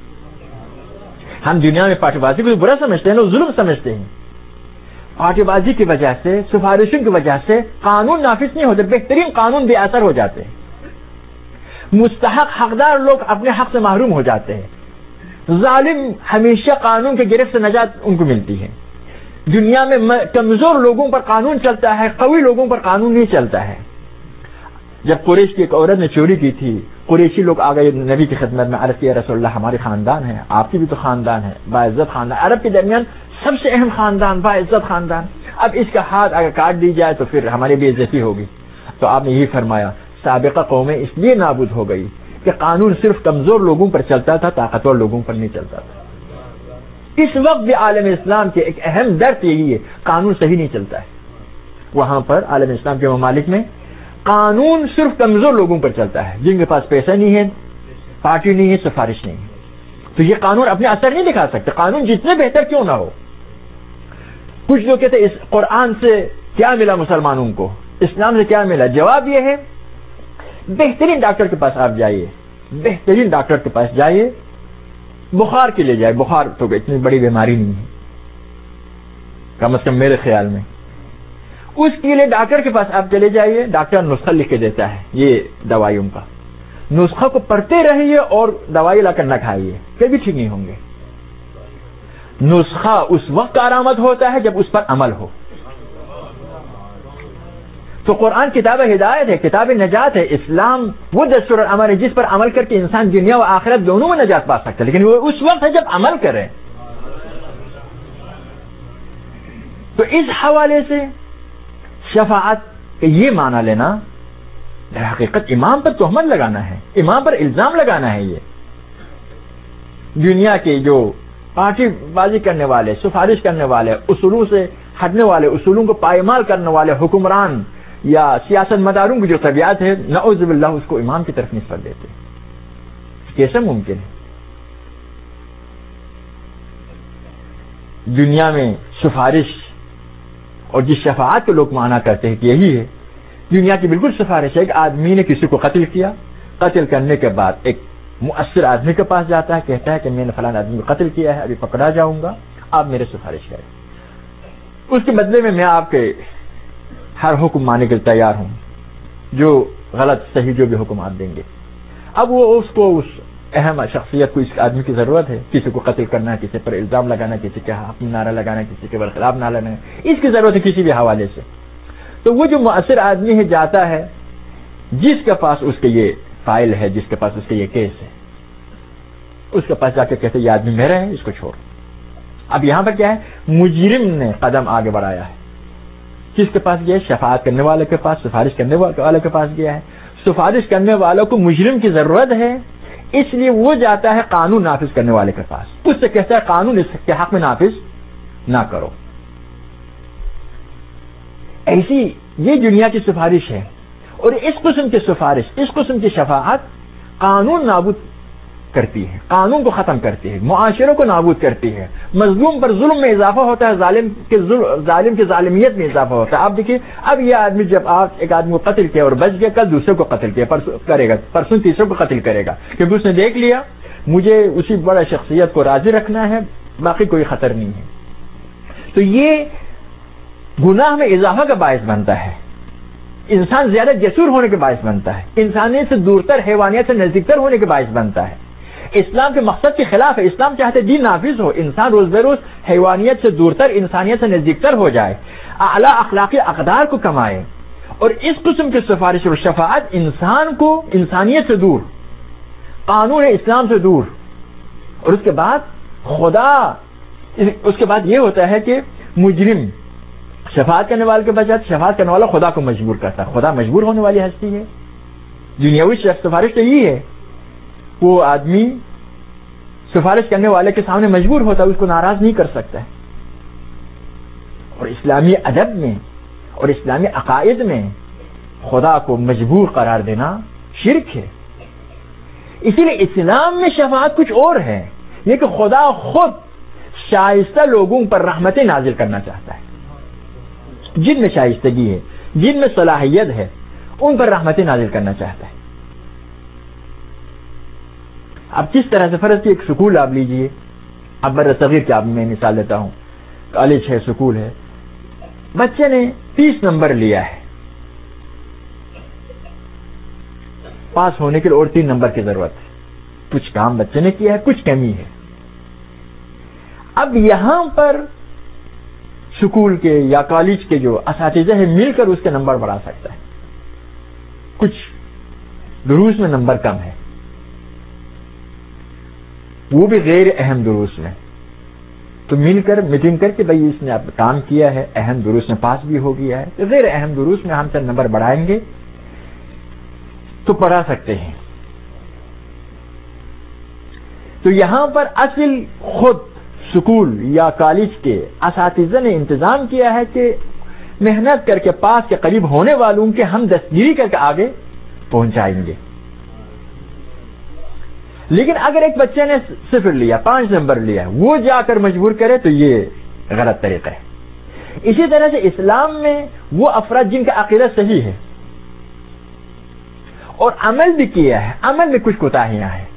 ہم دنیا میں پارٹی بازی کو برا سمجھتے ہیں، ظلم سمجھتے ہیں. پارٹی بازی کی وجہ سے، سفارشوں کی وجہ سے قانون نافذ نہیں ہوتے، بہترین قانون بے اثر ہو جاتے ہیں، مستحق حقدار لوگ اپنے حق سے محروم ہو جاتے ہیں. ظالم ہمیشہ قانون کے گرفت سے نجات ان کو ملتی ہے. دنیا میں کمزور لوگوں پر قانون چلتا ہے, قوی لوگوں پر قانون نہیں چلتا ہے. جب قریش کی ایک عورت نے چوری کی تھی, قریشی لوگ آ گئے نبی کی خدمت میں, عرض کیا رسول اللہ ہمارے خاندان ہے, آپ کی بھی تو خاندان ہے, باعزت خاندان, عرب کے درمیان سب سے اہم خاندان, باعزت خاندان, اب اس کا ہاتھ اگر کاٹ دی جائے تو پھر ہماری بھی عزتی ہوگی. تو آپ نے یہی فرمایا سابقہ قومیں اس لیے نابود ہو گئی کہ قانون صرف کمزور لوگوں پر چلتا تھا, طاقتور لوگوں پر نہیں چلتا تھا. اس وقت بھی عالم اسلام کے ایک اہم درد یہی ہے, قانون صحیح نہیں چلتا ہے. وہاں پر عالم اسلام کے ممالک میں قانون صرف کمزور لوگوں پر چلتا ہے, جن کے پاس پیسہ نہیں ہے, پارٹی نہیں ہے, سفارش نہیں ہے, تو یہ قانون اپنے اثر نہیں دکھا سکتے, قانون جتنے بہتر کیوں نہ ہو. کچھ لوگ کہتے ہیں اس قرآن سے کیا ملا مسلمانوں کو, اسلام سے کیا ملا؟ جواب یہ ہے بہترین ڈاکٹر کے پاس آپ جائیے, بہترین ڈاکٹر کے پاس جائیے, بخار کے لیے جائے, بخار تو اتنی بڑی بیماری نہیں ہے کم از کم میرے خیال میں, اس کے لیے ڈاکٹر کے پاس آپ چلے جائیے, ڈاکٹر نسخہ لکھ کے دیتا ہے یہ دوائیوں کا, نسخہ کو پڑھتے رہیے اور دوائی لا کر نہ کھائیے, پھر بھی ٹھیک نہیں ہوں گے. نسخہ اس وقت کارآمد ہوتا ہے جب اس پر عمل ہو. تو قرآن کتاب ہدایت ہے, کتاب نجات ہے. اسلام وہ دستور العمل ہے جس پر عمل کر کے انسان دنیا و آخرت دونوں میں نجات پا سکتا ہے, لیکن وہ اس وقت ہے جب عمل کرے. تو اس حوالے سے شفاعت کا یہ معنی لینا در حقیقت امام پر تہمت لگانا ہے, امام پر الزام لگانا ہے. یہ دنیا کے جو پارٹی بازی کرنے والے, سفارش کرنے والے, اصولوں سے ہٹنے والے, اصولوں کو پائمال کرنے والے حکمران یا سیاست مداروں کی جو طبیعت ہے, نعوذ باللہ اس کو امام کی طرف نسبت دیتے. کیسے ممکن ہے؟ دنیا میں سفارش اور جس شفاعت کو لوگ مانا کرتے ہیں کہ یہی ہے, دنیا کی بالکل سفارش ہے. ایک آدمی نے کسی کو قتل کیا, قتل کرنے کے بعد ایک مؤثر آدمی کے پاس جاتا ہے, کہتا ہے کہ میں نے فلاں آدمی کو قتل کیا ہے, ابھی پکڑا جاؤں گا, آپ میرے سفارش کریں. اس کے بدلے میں آپ کے ہر حکم ماننے کے لیے تیار ہوں, جو غلط صحیح جو بھی حکم آپ دیں گے. اب وہ اس کو اس اہم شخصیت کو, اس آدمی کی ضرورت ہے, کسی کو قتل کرنا, کسی پر الزام لگانا, کسی کے حق میں نعرہ لگانا, کسی کے برخلاف نعرہ لگانا, اس کی ضرورت ہے کسی بھی حوالے سے. تو وہ جو مؤثر آدمی ہے جاتا ہے جس کے پاس اس کے یہ فائل ہے, جس کے پاس اس کے یہ کیس ہے, اس کے پاس جا کے کہتے یہ آدمی میرا ہے, اس کو چھوڑ. اب یہاں پر کیا ہے, مجرم نے قدم آگے بڑھایا ہے. کس کے پاس گیا ہے؟ شفاعت کرنے والے کے پاس, سفارش کرنے والے کے پاس گیا ہے. سفارش کرنے والوں کو مجرم کی ضرورت ہے, اس لیے وہ جاتا ہے قانون نافذ کرنے والے کے پاس, اس سے کہتا ہے قانون اس کے حق میں نافذ نہ کرو. ایسی یہ دنیا کی سفارش ہے. اور اس قسم کی سفارش, اس قسم کی شفاعت قانون نابود کرتی ہے, قانون کو ختم کرتی ہے, معاشروں کو نابود کرتی ہے. مظلوم پر ظلم میں اضافہ ہوتا ہے, ظالم کی ظالمیت میں اضافہ ہوتا ہے. آپ دیکھیے, اب یہ آدمی جب آپ ایک آدمی کو قتل کیا اور بچ گیا, کل دوسرے کو قتل کیا, کرے گا, پرسوں تیسرے کو قتل کرے گا, کیونکہ اس نے دیکھ لیا مجھے اسی بڑا شخصیت کو راضی رکھنا ہے, باقی کوئی خطر نہیں ہے. تو یہ گناہ میں اضافہ کا باعث بنتا ہے, انسان زیادہ جسور ہونے کے باعث بنتا ہے, انسانیت سے دورتر, حیوانیت سے نزدیکتر ہونے کے باعث بنتا ہے. اسلام کے مقصد کے خلاف ہے. اسلام چاہتے دین نافذ ہو, انسان روز بروز حیوانیت سے دورتر, انسانیت سے نزدیکتر ہو جائے, اعلیٰ اخلاقی اقدار کو کمائے. اور اس قسم کی سفارش اور شفاعت انسان کو انسانیت سے دور, قانون اسلام سے دور, اور اس کے بعد خدا, اس کے بعد یہ ہوتا ہے کہ مجرم شفاعت کرنے والے کے بجائے شفاعت کرنے والا خدا کو مجبور کرتا ہے. خدا مجبور ہونے والی ہستی ہے. دنیاوی سفارش تو یہی ہے, وہ آدمی سفارش کرنے والے کے سامنے مجبور ہوتا ہے, اس کو ناراض نہیں کر سکتا ہے. اور اسلامی ادب میں اور اسلامی عقائد میں خدا کو مجبور قرار دینا شرک ہے. اسی لیے اسلام میں شفاعت کچھ اور ہے, یہ کہ خدا خود شائستہ لوگوں پر رحمتیں نازل کرنا چاہتا ہے. جن میں شائستگی ہے, جن میں صلاحیت ہے, ان پر رحمتیں نازل کرنا چاہتا ہے. اب کس طرح سے فرض کی ایک سکول آپ لیجئے, اب بر صغیر کی آپ میں مثال دیتا ہوں, کالج ہے, سکول ہے, بچے نے 30 نمبر لیا ہے, پاس ہونے کے لیے اور 3 نمبر کی ضرورت ہے. کچھ کام بچے نے کیا ہے, کچھ کمی ہے, اب یہاں پر اسکول کے یا کالج کے جو اساتذہ ہیں مل کر اس کے نمبر بڑھا سکتا ہے. کچھ دروس میں نمبر کم ہے، وہ بھی غیر اہم دروس میں، تو مل کر میٹنگ کر کے بھائی اس نے اب کام کیا ہے، اہم دروس میں پاس بھی ہو گیا ہے، تو غیر اہم دروس میں ہم سے نمبر بڑھائیں گے تو پڑھا سکتے ہیں. تو یہاں پر اصل خود اسکول یا کالج کے اساتذہ نے انتظام کیا ہے کہ محنت کر کے پاس کے قریب ہونے والوں کے ہم دستگیری کر کے آگے پہنچائیں گے. لیکن اگر ایک بچے نے 0 لیا، 5 نمبر لیا، وہ جا کر مجبور کرے تو یہ غلط طریقہ ہے. اسی طرح سے اسلام میں وہ افراد جن کا عقیدہ صحیح ہے اور عمل بھی کیا ہے، عمل میں کچھ کوتاہیاں ہیں،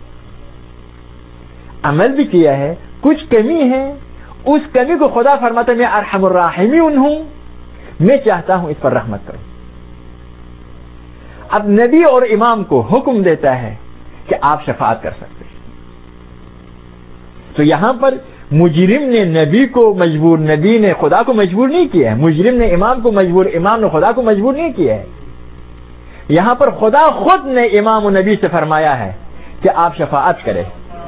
عمل بھی کیا ہے، کچھ کمی ہے، اس کمی کو خدا فرماتا ہے میں ارحم الراحمین ہوں، میں چاہتا ہوں اس پر رحمت کروں. اب نبی اور امام کو حکم دیتا ہے کہ آپ شفاعت کر سکتے ہیں. تو یہاں پر مجرم نے نبی کو مجبور، نبی نے خدا کو مجبور نہیں کیا ہے، مجرم نے امام کو مجبور، امام نے خدا کو مجبور نہیں کیا ہے. یہاں پر خدا خود نے امام و نبی سے فرمایا ہے کہ آپ شفاعت کریں.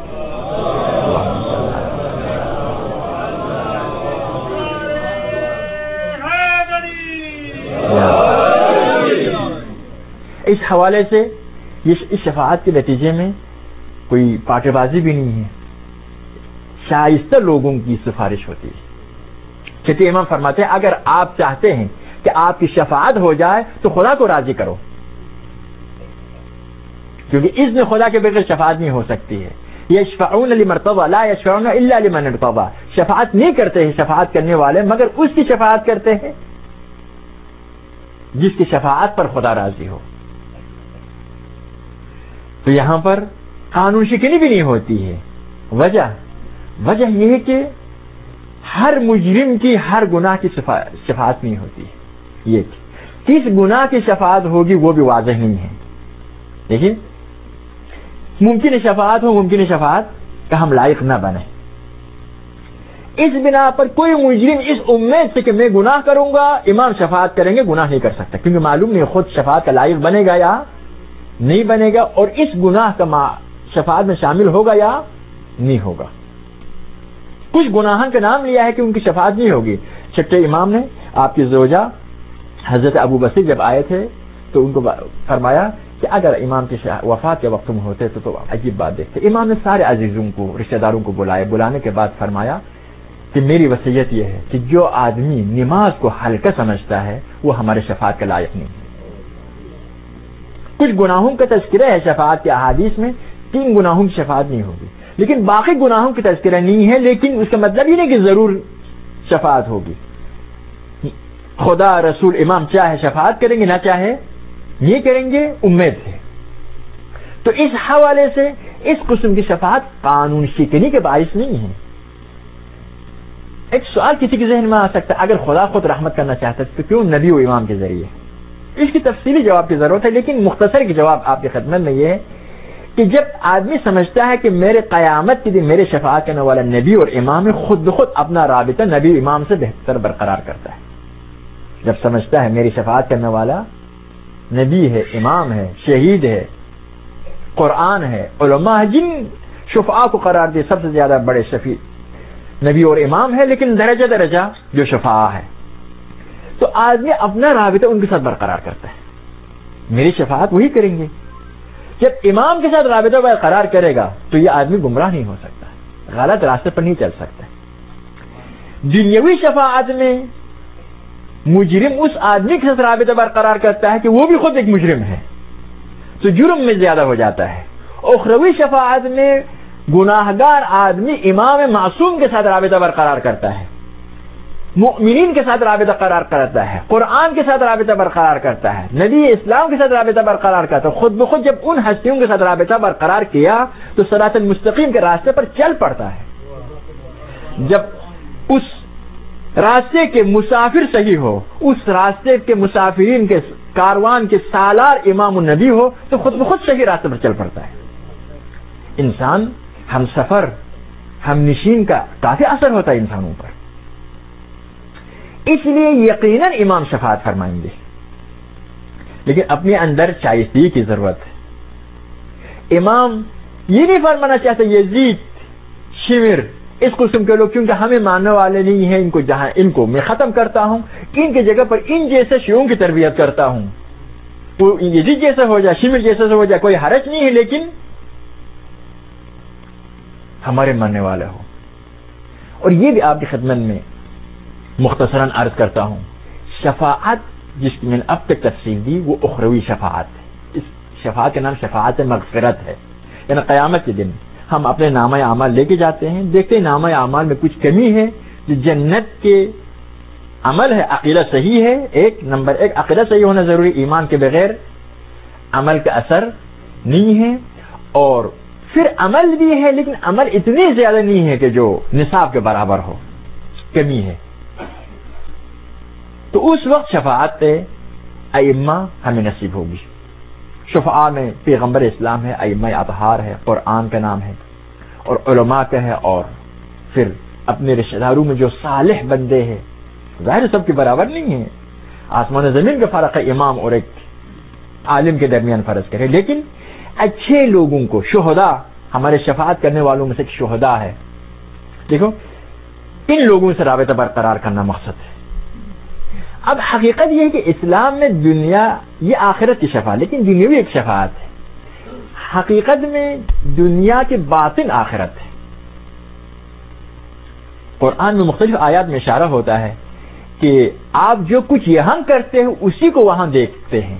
اس حوالے سے اس شفاعت کے نتیجے میں کوئی پاٹے بازی بھی نہیں ہے، شائستہ لوگوں کی سفارش ہوتی ہے. چونکہ امام فرماتے ہیں اگر آپ چاہتے ہیں کہ آپ کی شفاعت ہو جائے تو خدا کو راضی کرو، کیونکہ اذن خدا کے بغیر شفاعت نہیں ہو سکتی ہے. یشفعون لمن ارتضى لا یشفعون الا لمن ارتضى، شفاعت نہیں کرتے ہیں شفاعت کرنے والے مگر اس کی شفاعت کرتے ہیں جس کی شفاعت پر خدا راضی ہو. تو یہاں پر قانون شکنی بھی نہیں ہوتی ہے. وجہ یہ ہے کہ ہر مجرم کی ہر گناہ کی شفاعت نہیں ہوتی ہے. یہ کس گناہ کی شفاعت ہوگی وہ بھی واضح نہیں ہے، لیکن ممکن شفاعت ہو، ممکن شفاعت کا ہم لائق نہ بنے. اس بنا پر کوئی مجرم اس امید سے کہ میں گناہ کروں گا امام شفاعت کریں گے گناہ نہیں کر سکتا، کیونکہ معلوم نہیں خود شفاعت کا لائق بنے گا یا نہیں بنے گا، اور اس گناہ کا شفاعت میں شامل ہوگا یا نہیں ہوگا. کچھ گناہوں کا نام لیا ہے کہ ان کی شفاعت نہیں ہوگی. چھٹے امام نے آپ کی زوجہ حضرت ابو بکر جب آئے تھے تو ان کو فرمایا کہ اگر امام کی وفات کے وقت میں ہوتے تو عجیب بات دیکھتے. امام نے سارے عزیزوں کو، رشتہ داروں کو بلانے کے بعد فرمایا کہ میری وصیت یہ ہے کہ جو آدمی نماز کو ہلکا سمجھتا ہے وہ ہمارے شفاعت کا لائق نہیں ہے. کچھ گناہوں کا تذکرہ ہے شفاعت کے احادیث میں، 3 گناہوں کی شفاعت نہیں ہوگی، لیکن باقی گناہوں کی تذکرہ نہیں ہے. لیکن اس کا مطلب یہ نہیں کہ ضرور شفاعت ہوگی. خدا رسول امام چاہے شفاعت کریں گے، نہ چاہے نہیں کریں گے، امید ہے. تو اس حوالے سے اس قسم کی شفاعت قانون شکنی کے باعث نہیں ہے. ایک سوال کسی کے ذہن میں آ سکتا ہے اگر خدا خود رحمت کرنا چاہتا ہے تو کیوں نبی و امام کے ذریعے؟ اس کی تفصیلی جواب کی ضرورت ہے، لیکن مختصر کی جواب آپ کی خدمت میں یہ ہے کہ جب آدمی سمجھتا ہے کہ میرے قیامت کے دن میرے شفاعت کرنے والا نبی اور امام ہے، خود بخود اپنا رابطہ نبی امام سے بہتر برقرار کرتا ہے. جب سمجھتا ہے میری شفاعت کرنے والا نبی ہے، امام ہے، شہید ہے، قرآن ہے، علماء ہے، جن شفاعہ کو قرار دے سب سے زیادہ بڑے شفیع نبی اور امام ہے، لیکن درجہ درجہ جو شفاعہ ہے، تو آدمی اپنا رابطہ ان کے ساتھ برقرار کرتا ہے. میری شفاعت وہی کریں گے. جب امام کے ساتھ رابطہ برقرار کرے گا تو یہ آدمی گمراہ نہیں ہو سکتا، غلط راستے پر نہیں چل سکتا. دنیاوی شفاعت میں مجرم اس آدمی کے ساتھ رابطہ برقرار کرتا ہے کہ وہ بھی خود ایک مجرم ہے، تو جرم میں زیادہ ہو جاتا ہے. اخروی شفاعت میں گناہگار آدمی امام معصوم کے ساتھ رابطہ برقرار کرتا ہے، مؤمنین کے ساتھ رابطہ قرار کرتا ہے، قرآن کے ساتھ رابطہ برقرار کرتا ہے، نبی اسلام کے ساتھ رابطہ برقرار کرتا ہے. خود بخود جب ان ہستیوں کے ساتھ رابطہ برقرار کیا تو صراط المستقیم کے راستے پر چل پڑتا ہے. جب اس راستے کے مسافر صحیح ہو، اس راستے کے مسافرین کے کاروان کے سالار امام النبی ہو تو خود بخود صحیح راستے پر چل پڑتا ہے. انسان ہم سفر ہم نشین کا کافی اثر ہوتا ہے انسانوں پر. اس لیے یقیناً امام شفاعت فرمائیں گے، لیکن اپنے اندر شائستگی کی ضرورت ہے. امام یہ نہیں فرمانا چاہتے یزید، شمر، اس قسم کے لوگ کیونکہ ہمیں ماننے والے نہیں ہیں، ان کو میں ختم کرتا ہوں، ان کی جگہ پر ان جیسے شیعوں کی تربیت کرتا ہوں. وہ یزید جیسا ہو جائے، شمر جیسا ہو جائے، کوئی حرج نہیں ہے، لیکن ہمارے ماننے والا ہو. اور یہ بھی آپ کی خدمت میں مختصراً عرض کرتا ہوں، شفاعت جس کی میں نے اب تک تفصیل دی وہ اخروی شفاعت ہے. اس شفاعت کا نام شفاعت مغفرت ہے. یعنی قیامت کے دن ہم اپنے نامہ اعمال لے کے جاتے ہیں، دیکھتے ہیں نامہ اعمال میں کچھ کمی ہے، جو جنت کے عمل ہے، عقیدہ صحیح ہے. نمبر ایک عقیدہ صحیح ہونا ضروری، ایمان کے بغیر عمل کا اثر نہیں ہے. اور پھر عمل بھی ہے لیکن عمل اتنی زیادہ نہیں ہے کہ جو نصاب کے برابر ہو، کمی ہے. تو اس وقت شفاعت ائمہ ہمیں نصیب ہوگی. شفعاء میں پیغمبر اسلام ہے، ائمہ اطہار ہے، قرآن کا نام ہے، اور علماء کا ہے، اور پھر اپنے رشتہ داروں میں جو صالح بندے ہیں. ظاہر سب کے برابر نہیں ہے، آسمان و زمین کا فرق ہے امام اور ایک عالم کے درمیان فرض کرے. لیکن اچھے لوگوں کو، شہداء، ہمارے شفاعت کرنے والوں میں سے ایک شہداء ہے. دیکھو ان لوگوں سے رابطہ برقرار کرنا مقصد ہے. اب حقیقت یہ ہے کہ اسلام میں دنیا یہ آخرت کی شفاعت، لیکن دنیاوی ایک شفاعت ہے. حقیقت میں دنیا کے باطن آخرت ہے. قرآن میں مختلف آیات میں اشارہ ہوتا ہے کہ آپ جو کچھ یہاں کرتے ہیں اسی کو وہاں دیکھتے ہیں.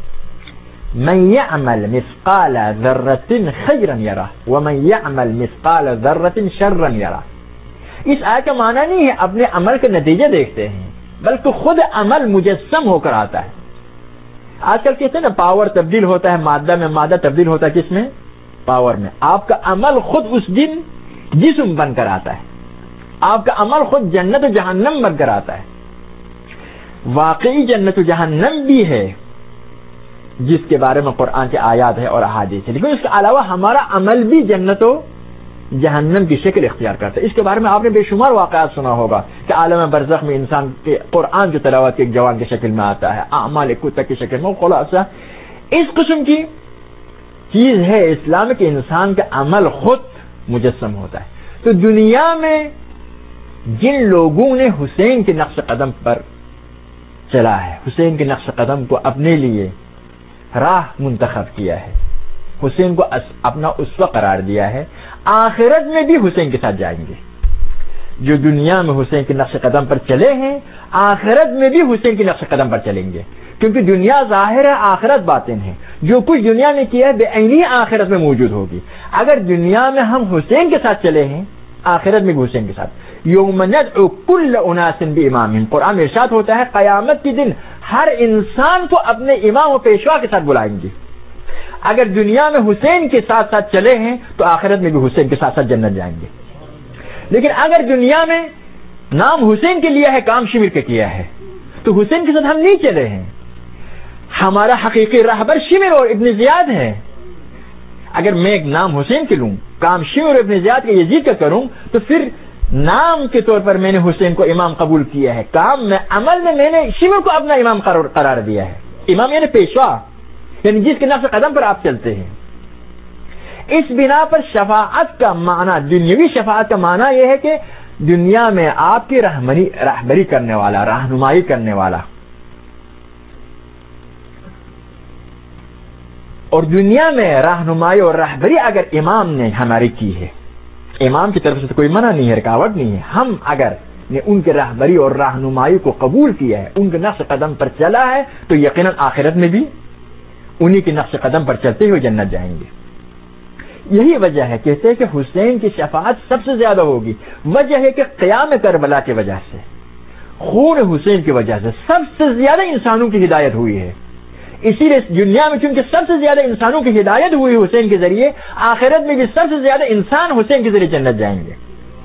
من يعمل مثقال ذرة خيرا يره ومن يعمل مثقال ذرة شرا يره. اس آیت کا معنی نہیں ہے اپنے عمل کے نتیجے دیکھتے ہیں، بلکہ خود عمل مجسم ہو کر آتا ہے. آج کل کہتے ہیں نا پاور تبدیل ہوتا ہے مادہ میں، مادہ تبدیل ہوتا ہے کس میں؟ پاور میں. آپ کا عمل خود اس دن جسم بن کر آتا ہے، آپ کا عمل خود جنت و جہنم بن کر آتا ہے. واقعی جنت و جہنم بھی ہے جس کے بارے میں قرآن کے آیات ہے اور احادیث ہے، لیکن اس کے علاوہ ہمارا عمل بھی جنت و جہنم کی شکل اختیار کرتا ہے. اس کے بارے میں آپ نے بے شمار واقعات سنا ہوگا کہ عالم برزخ میں انسان کے قرآن کی تلاوت ایک جوان کی شکل میں آتا ہے، اعمال ایک کتے کی شکل میں. خلاصہ اس قسم کی چیز ہے اسلام کے انسان کا عمل خود مجسم ہوتا ہے. تو دنیا میں جن لوگوں نے حسین کے نقش قدم پر چلا ہے، حسین کے نقش قدم کو اپنے لیے راہ منتخب کیا ہے، حسین کو اپنا اسوہ قرار دیا ہے، آخرت میں بھی حسین کے ساتھ جائیں گے. جو دنیا میں حسین کے نقش قدم پر چلے ہیں آخرت میں بھی حسین کے نقش قدم پر چلیں گے، کیونکہ دنیا ظاہر ہے، آخرت باطن ہے. جو کچھ دنیا میں کیا ہے بے عینی آخرت میں موجود ہوگی. اگر دنیا میں ہم حسین کے ساتھ چلے ہیں آخرت میں بھی حسین کے ساتھ. یوم ندعو کل اناس بامامہم، قرآن میں ارشاد ہوتا ہے قیامت کے دن ہر انسان کو اپنے امام و پیشوا کے ساتھ بلائیں گے. اگر دنیا میں حسین کے ساتھ ساتھ چلے ہیں تو آخرت میں بھی حسین کے ساتھ ساتھ جنت جائیں گے. لیکن اگر دنیا میں نام حسین کے لیا ہے، کام شمر کے کیا ہے، تو حسین کے ساتھ ہم نہیں چلے ہیں. ہمارا حقیقی راہبر شمر اور ابن زیاد ہے. اگر میں ایک نام حسین کے لوں، کام شمر اور ابن زیاد کے یزید کا کروں، تو پھر نام کے طور پر میں نے حسین کو امام قبول کیا ہے، کام میں عمل میں میں نے شمر کو اپنا امام قرار دیا ہے. امام یعنی پیشوا، یعنی جس کے نقش قدم پر آپ چلتے ہیں. اس بنا پر شفاعت کا معنی، دنیاوی شفاعت کا معنی یہ ہے کہ دنیا میں آپ کی رہبری کرنے والا، رہنمائی کرنے والا، اور دنیا میں رہنمائی اور رہبری اگر امام نے ہماری کی ہے، امام کی طرف سے تو کوئی منع نہیں ہے، رکاوٹ نہیں ہے. ہم اگر نے ان کے رہبری اور رہنمائی کو قبول کیا ہے، ان کے نقش قدم پر چلا ہے، تو یقیناً آخرت میں بھی انہی کے نقش قدم پر چلتے ہوئے جنت جائیں گے. یہی وجہ ہے کہتے ہیں کہ حسین کی شفاعت سب سے زیادہ ہوگی. وجہ ہے کہ قیام کربلا کی وجہ سے، خون حسین کی وجہ سے سب سے زیادہ انسانوں کی ہدایت ہوئی ہے. اسی لیے دنیا میں چونکہ سب سے زیادہ انسانوں کی ہدایت ہوئی حسین کے ذریعے، آخرت میں بھی سب سے زیادہ انسان حسین کے ذریعے جنت جائیں گے.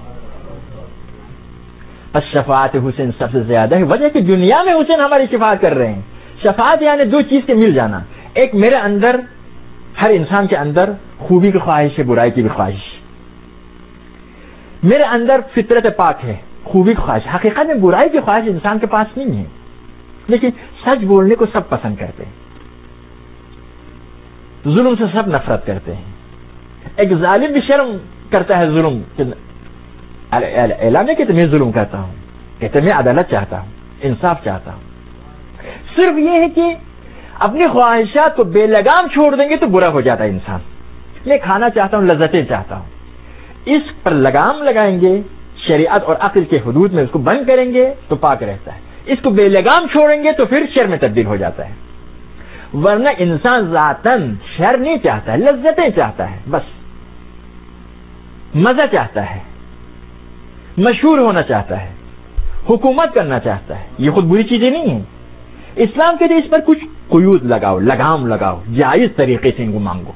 بس شفاعت حسین سب سے زیادہ ہے. وجہ کہ دنیا میں حسین ہماری شفاعت کر رہے ہیں. شفاعت یعنی دو چیز کے مل جانا. ایک میرے اندر، ہر انسان کے اندر خوبی کی خواہش ہے، برائی کی بھی خواہش. میرے اندر فطرت پاک ہے، خوبی کی خواہش. حقیقت میں برائی کی خواہش انسان کے پاس نہیں ہے، لیکن سچ بولنے کو سب پسند کرتے ہیں، ظلم سے سب نفرت کرتے ہیں. ایک ظالم بھی شرم کرتا ہے ظلم، اعلان کہ میں ظلم کرتا ہوں، کہتے میں عدالت چاہتا ہوں، انصاف چاہتا ہوں. صرف یہ ہے کہ اپنی خواہشات کو بے لگام چھوڑ دیں گے تو برا ہو جاتا ہے انسان. میں کھانا چاہتا ہوں، لذتیں چاہتا ہوں، اس پر لگام لگائیں گے، شریعت اور عقل کے حدود میں اس کو بند کریں گے تو پاک رہتا ہے. اس کو بے لگام چھوڑیں گے تو پھر شر میں تبدیل ہو جاتا ہے. ورنہ انسان ذاتاً شر نہیں چاہتا ہے، لذتیں چاہتا ہے، بس مزہ چاہتا ہے، مشہور ہونا چاہتا ہے، حکومت کرنا چاہتا ہے. یہ خود بری چیزیں نہیں ہیں. اسلام کہتے ہیں اس پر کچھ قیود لگاؤ، لگام لگاؤ، جائز طریقے سے ان کو مانگو.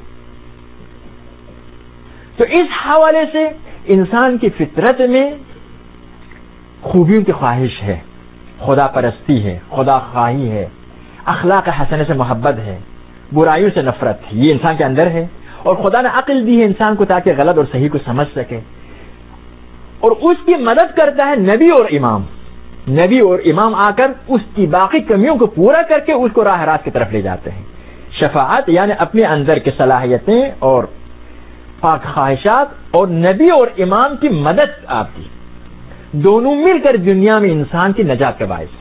تو اس حوالے سے انسان کی فطرت میں خوبیوں کی خواہش ہے، خدا پرستی ہے، خدا خواہی ہے، اخلاق حسنہ سے محبت ہے، برائیوں سے نفرت ہے. یہ انسان کے اندر ہے، اور خدا نے عقل دی ہے انسان کو تاکہ غلط اور صحیح کو سمجھ سکے. اور اس کی مدد کرتا ہے نبی اور امام. نبی اور امام آ کر اس کی باقی کمیوں کو پورا کر کے اس کو راہ راست کی طرف لے جاتے ہیں. شفاعت یعنی اپنے اندر کی صلاحیتیں اور پاک خواہشات اور نبی اور امام کی مدد آپ کی، دونوں مل کر دنیا میں انسان کی نجات کا باعث.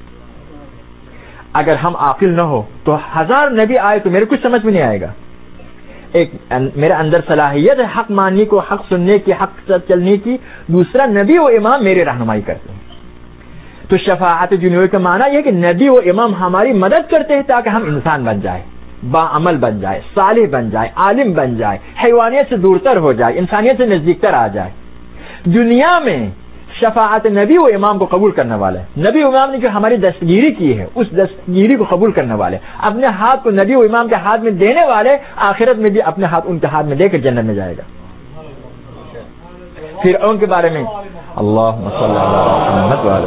اگر ہم عاقل نہ ہو تو 1000 نبی آئے تو میرے کچھ سمجھ میں نہیں آئے گا. ایک میرے اندر صلاحیت ہے حق ماننے کو، حق سننے کی، حق چلنے کی. دوسرا نبی و امام میرے رہنمائی کرتے ہیں. تو شفاعت جنوبی کا معنی یہ کہ نبی و امام ہماری مدد کرتے ہیں تاکہ ہم انسان بن جائے، باعمل بن جائے، صالح بن جائے، عالم بن جائے، حیوانیت سے دور تر ہو جائے، انسانیت سے نزدیک تر آ جائے. دنیا میں شفاعت نبی و امام کو قبول کرنے والے، نبی و امام نے جو ہماری دستگیری کی ہے اس دستگیری کو قبول کرنے والے، اپنے ہاتھ کو نبی و امام کے ہاتھ میں دینے والے، آخرت میں بھی اپنے ہاتھ ان کے ہاتھ میں دے کر جنت میں جائے گا. فرعون کے بارے میں اللہم صلی علی محمد وعلی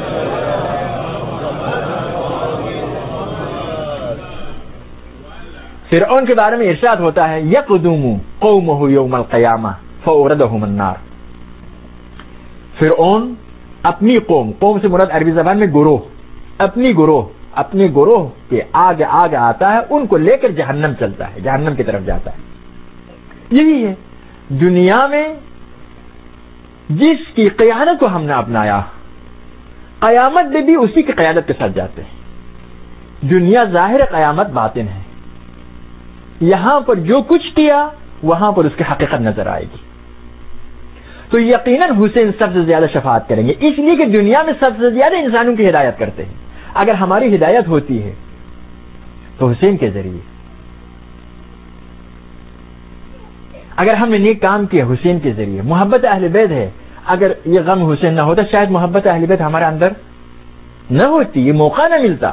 فرعون کے بارے میں ارشاد ہوتا ہے یقدم قومہ یوم القیامہ فاوردہم النار. فرعون اپنی قوم سے مراد عربی زبان میں گروہ، اپنے گروہ کے آگے آتا ہے، ان کو لے کر جہنم چلتا ہے، جہنم کی طرف جاتا ہے. یہی ہے دنیا میں جس کی قیادت کو ہم نے اپنایا، قیامت میں بھی اسی کی قیادت کے ساتھ جاتے ہیں. دنیا ظاہر قیامت باطن ہے. یہاں پر جو کچھ کیا وہاں پر اس کی حقیقت نظر آئے گی. تو یقیناً حسین سب سے زیادہ شفاعت کریں گے، اس لیے کہ دنیا میں سب سے زیادہ انسانوں کی ہدایت کرتے ہیں. اگر ہماری ہدایت ہوتی ہے تو حسین کے ذریعے، اگر ہم نے نیک کام کیا حسین کے ذریعے، محبت اہل بیت ہے. اگر یہ غم حسین نہ ہوتا شاید محبت اہل بیت ہمارے اندر نہ ہوتی، یہ موقع نہ ملتا.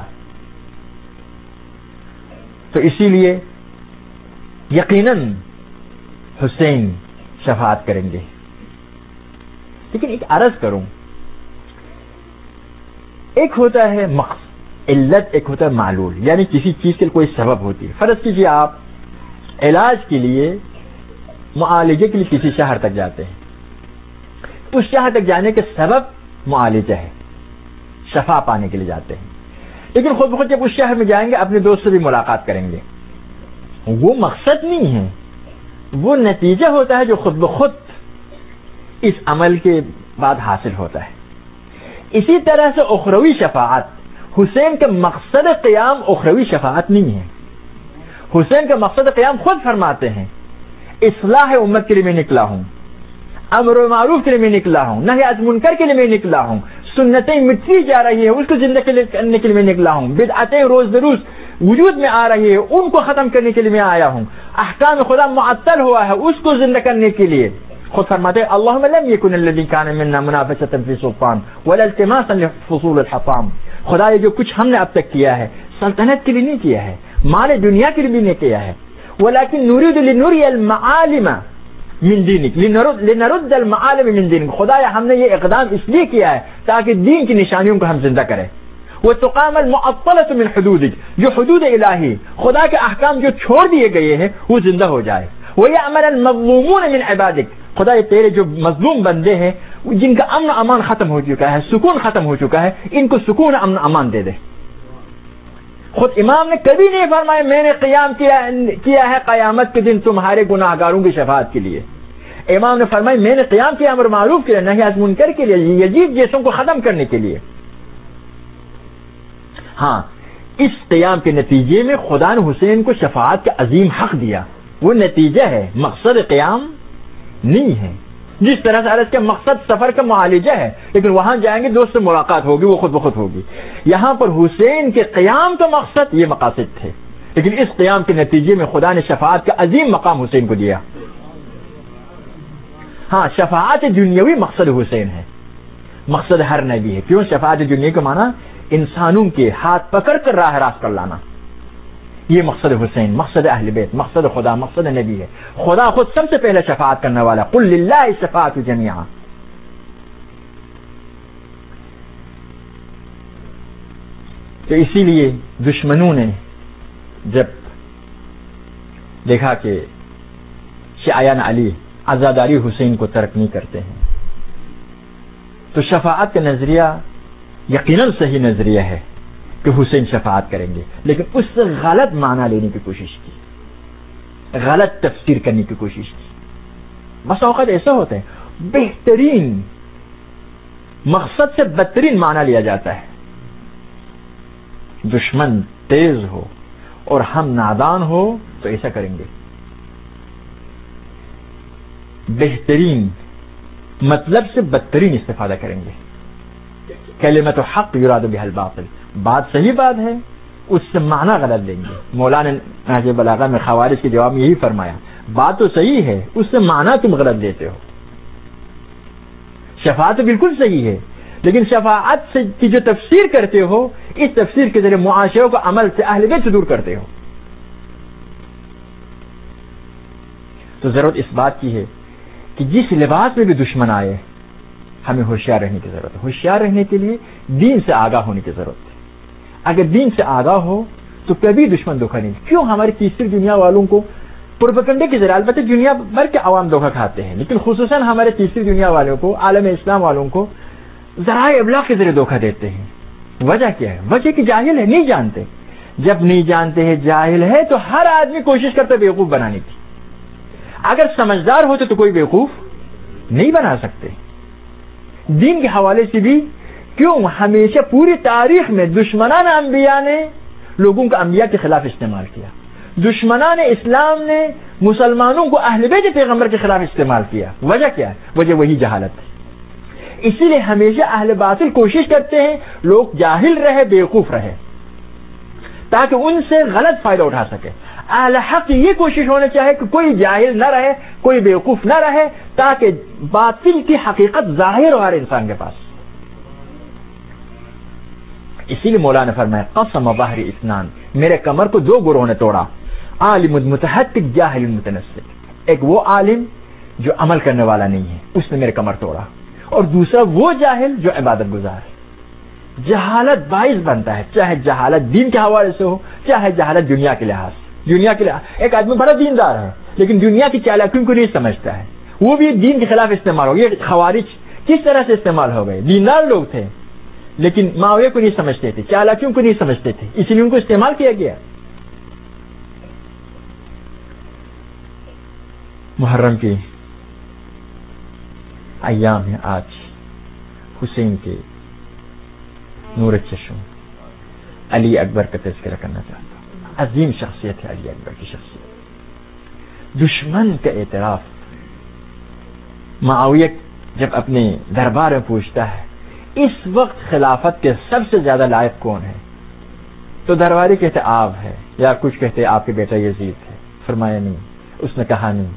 تو اسی لیے یقیناً حسین شفاعت کریں گے. لیکن ایک عرض کروں، ایک ہوتا ہے مقصد علت، ایک ہوتا ہے معلول، یعنی کسی چیز کے کوئی سبب ہوتی ہے. فرض کیجیے آپ علاج کے لیے، معالجے کے لیے کسی شہر تک جاتے ہیں. اس شہر تک جانے کے سبب معالجہ ہے، شفا پانے کے لیے جاتے ہیں. لیکن خود بخود جب اس شہر میں جائیں گے اپنے دوست سے بھی ملاقات کریں گے. وہ مقصد نہیں ہے، وہ نتیجہ ہوتا ہے جو خود بخود اس عمل کے بعد حاصل ہوتا ہے. اسی طرح سے اخروی شفاعت، حسین کا مقصد قیام اخروی شفاعت نہیں ہے. حسین کا مقصد قیام خود فرماتے ہیں اصلاح امت کے لیے میں نکلا ہوں، امر معروف کے لیے میں نکلا ہوں، نہی از منکر کے لیے میں نکلا ہوں، سنتیں مٹتی جا رہی ہے اس کو زندہ کرنے کے لیے میں نکلا ہوں، بدعتیں روز بروز وجود میں آ رہی ہے ان کو ختم کرنے کے لیے میں آیا ہوں، احکام خدا معطل ہوا ہے اس کو زندہ کرنے کے لیے. خود فرماتے ہیں اللہم لم یکن الذی کان منا منافسۃ فی سلطان ولا التماسا لفصول الحطام. خدا یہ جو کچھ ہم نے اب تک کیا ہے سلطنت کے لیے نہیں کیا ہے، مال دنیا کے لیے بھی نہیں کیا ہے. ولكن نريد لنري المعالم من دینک لنرد المعالم من دینک. خدایا ہم نے یہ اقدام اس لیے کیا ہے تاکہ دین کی نشانیوں کو ہم زندہ کریں. وتقام المعطلة من حدودک، جو حدود الہی خدا کے احکام جو چھوڑ دیے گئے ہیں وہ زندہ ہو جائے. ويعمل المظلومون من عبادک، خدا یہ تیرے جو مظلوم بندے ہیں جن کا امن امان ختم ہو چکا ہے، سکون ختم ہو چکا ہے، ان کو سکون امن امان دے دے. خود امام نے کبھی نہیں فرمایا میں نے قیام کیا ہے قیامت کے دن تمہارے گناہگاروں کی شفاعت کے لیے. امام نے فرمایا میں نے قیام کیا امر معروف کے لیے، نہی عن منکر کے لیے، یزید جیسوں کو ختم کرنے کے لیے. ہاں اس قیام کے نتیجے میں خدا نے حسین کو شفاعت کا عظیم حق دیا. وہ نتیجہ ہے، مقصد قیام نہیں ہے. جس طرح سے عرض کا مقصد سفر کا معالجہ ہے، لیکن وہاں جائیں گے دوست سے ملاقات ہوگی، وہ خود بخود ہوگی. یہاں پر حسین کے قیام کا مقصد یہ مقاصد تھے، لیکن اس قیام کے نتیجے میں خدا نے شفاعت کا عظیم مقام حسین کو دیا. ہاں شفاعت دنیاوی مقصد حسین ہے، مقصد ہر نبی ہے. کیوں؟ شفاعت دنیا کا معنی انسانوں کے ہاتھ پکڑ کر راہ راست پر لانا. یہ مقصد حسین، مقصد اہل بیت، مقصد خدا، مقصد نبی ہے. خدا خود سب سے پہلے شفاعت کرنے والا، قل للہ الشفاعۃ جمیعا. تو اسی لیے دشمنوں نے جب دیکھا کہ شیعیان علی عزاداری حسین کو ترک نہیں کرتے ہیں تو شفاعت کا نظریہ یقیناً صحیح نظریہ ہے کہ حسین شفاعت کریں گے، لیکن اس سے غلط معنی لینے کی کوشش کی، غلط تفسیر کرنے کی کوشش کی. بس اوقات ایسا ہوتا ہے بہترین مقصد سے بدترین معنی لیا جاتا ہے. دشمن تیز ہو اور ہم نادان ہو تو ایسا کریں گے. بہترین مطلب سے بدترین استفادہ کریں گے. کلمۃ حق یراد بها الباطل، بات صحیح بات ہے اس سے معنی غلط لیں گے. مولانا نہج بلاغہ میں خوارج کے جواب میں یہی فرمایا، بات تو صحیح ہے اس سے معنی تم غلط لیتے ہو. شفاعت بالکل صحیح ہے، لیکن شفاعت سے کی جو تفسیر کرتے ہو اس تفسیر کے ذریعے معاشروں کو عمل سے اہل بیت سے دور کرتے ہو. تو ضرورت اس بات کی ہے کہ جس لباس میں بھی دشمن آئے ہمیں ہوشیار رہنے کی ضرورت ہے. ہوشیار رہنے کے لیے دین سے آگاہ ہونے کی ضرورت ہے. اگر دین سے آگاہ ہو تو کبھی دشمن دھوکہ نہیں. کیوں ہماری تیسری دنیا والوں کو پروپیگنڈے کی ذریعے، البتہ دنیا بھر کے عوام دھوکہ کھاتے ہیں، لیکن خصوصاً ہمارے تیسری دنیا والوں کو، عالم اسلام والوں کو ذرائع ابلاغ کے ذریعے دھوکہ دیتے ہیں. وجہ کیا ہے؟ وجہ کہ جاہل ہے، نہیں جانتے. جب نہیں جانتے ہیں، جاہل ہے، تو ہر آدمی کوشش کرتا ہے بیوقوف بنانے کی. اگر سمجھدار ہوتے تو کوئی بیوقوف نہیں بنا سکتے. دین کے حوالے سے بھی کیوں ہمیشہ پوری تاریخ میں دشمنان انبیاء نے لوگوں کا انبیاء کے خلاف استعمال کیا. دشمنان اسلام نے مسلمانوں کو اہل بیت پیغمبر کے خلاف استعمال کیا. وجہ کیا ہے؟ وجہ وہی جہالت ہے. اسی لیے ہمیشہ اہل باطل کوشش کرتے ہیں لوگ جاہل رہے، بیوقوف رہے، تاکہ ان سے غلط فائدہ اٹھا سکے. اہل حق یہ کوشش ہونا چاہے کہ کوئی جاہل نہ رہے، کوئی بیوقوف نہ رہے، تاکہ باطل کی حقیقت ظاہر ہو ہر انسان کے پاس. اسی لیے مولانا فرمایا قسم ظہری اثنان، میرے کمر کو دو گروہوں نے توڑا، عالم متحقق جاہل متنسک. ایک وہ عالم جو عمل کرنے والا نہیں ہے، اس نے میرے کمر توڑا، اور دوسرا وہ جاہل جو عبادت گزار ہے. جہالت باعث بنتا ہے، چاہے جہالت دین کے حوالے سے ہو، چاہے جہالت دنیا کے لحاظ سے. دنیا کے لحاظ ایک آدمی بڑا دیندار ہے لیکن دنیا کی چالاکیوں کو نہیں سمجھتا ہے، وہ بھی دین کے خلاف استعمال ہو. یہ خوارج کس طرح سے استعمال ہو گئے؟ دیندار لوگ تھے لیکن معاویہ کو نہیں سمجھتے تھے، چالاکیوں کو نہیں سمجھتے تھے، اسی لیے ان کو استعمال کیا گیا. محرم کے ایام ہیں آج. حسین کے نور چشم علی اکبر کا تذکرہ کرنا چاہتا ہوں. عظیم شخصیت ہے علی اکبر کی شخصیت. دشمن کا اعتراف معاویہ جب اپنے دربار میں پوچھتا ہے اس وقت خلافت کے سب سے زیادہ لائق کون ہے، تو درباری کہتے آپ ہے، یا کچھ کہتے آپ کے بیٹا یزید ہے. فرمایا نہیں، اس نے کہا نہیں.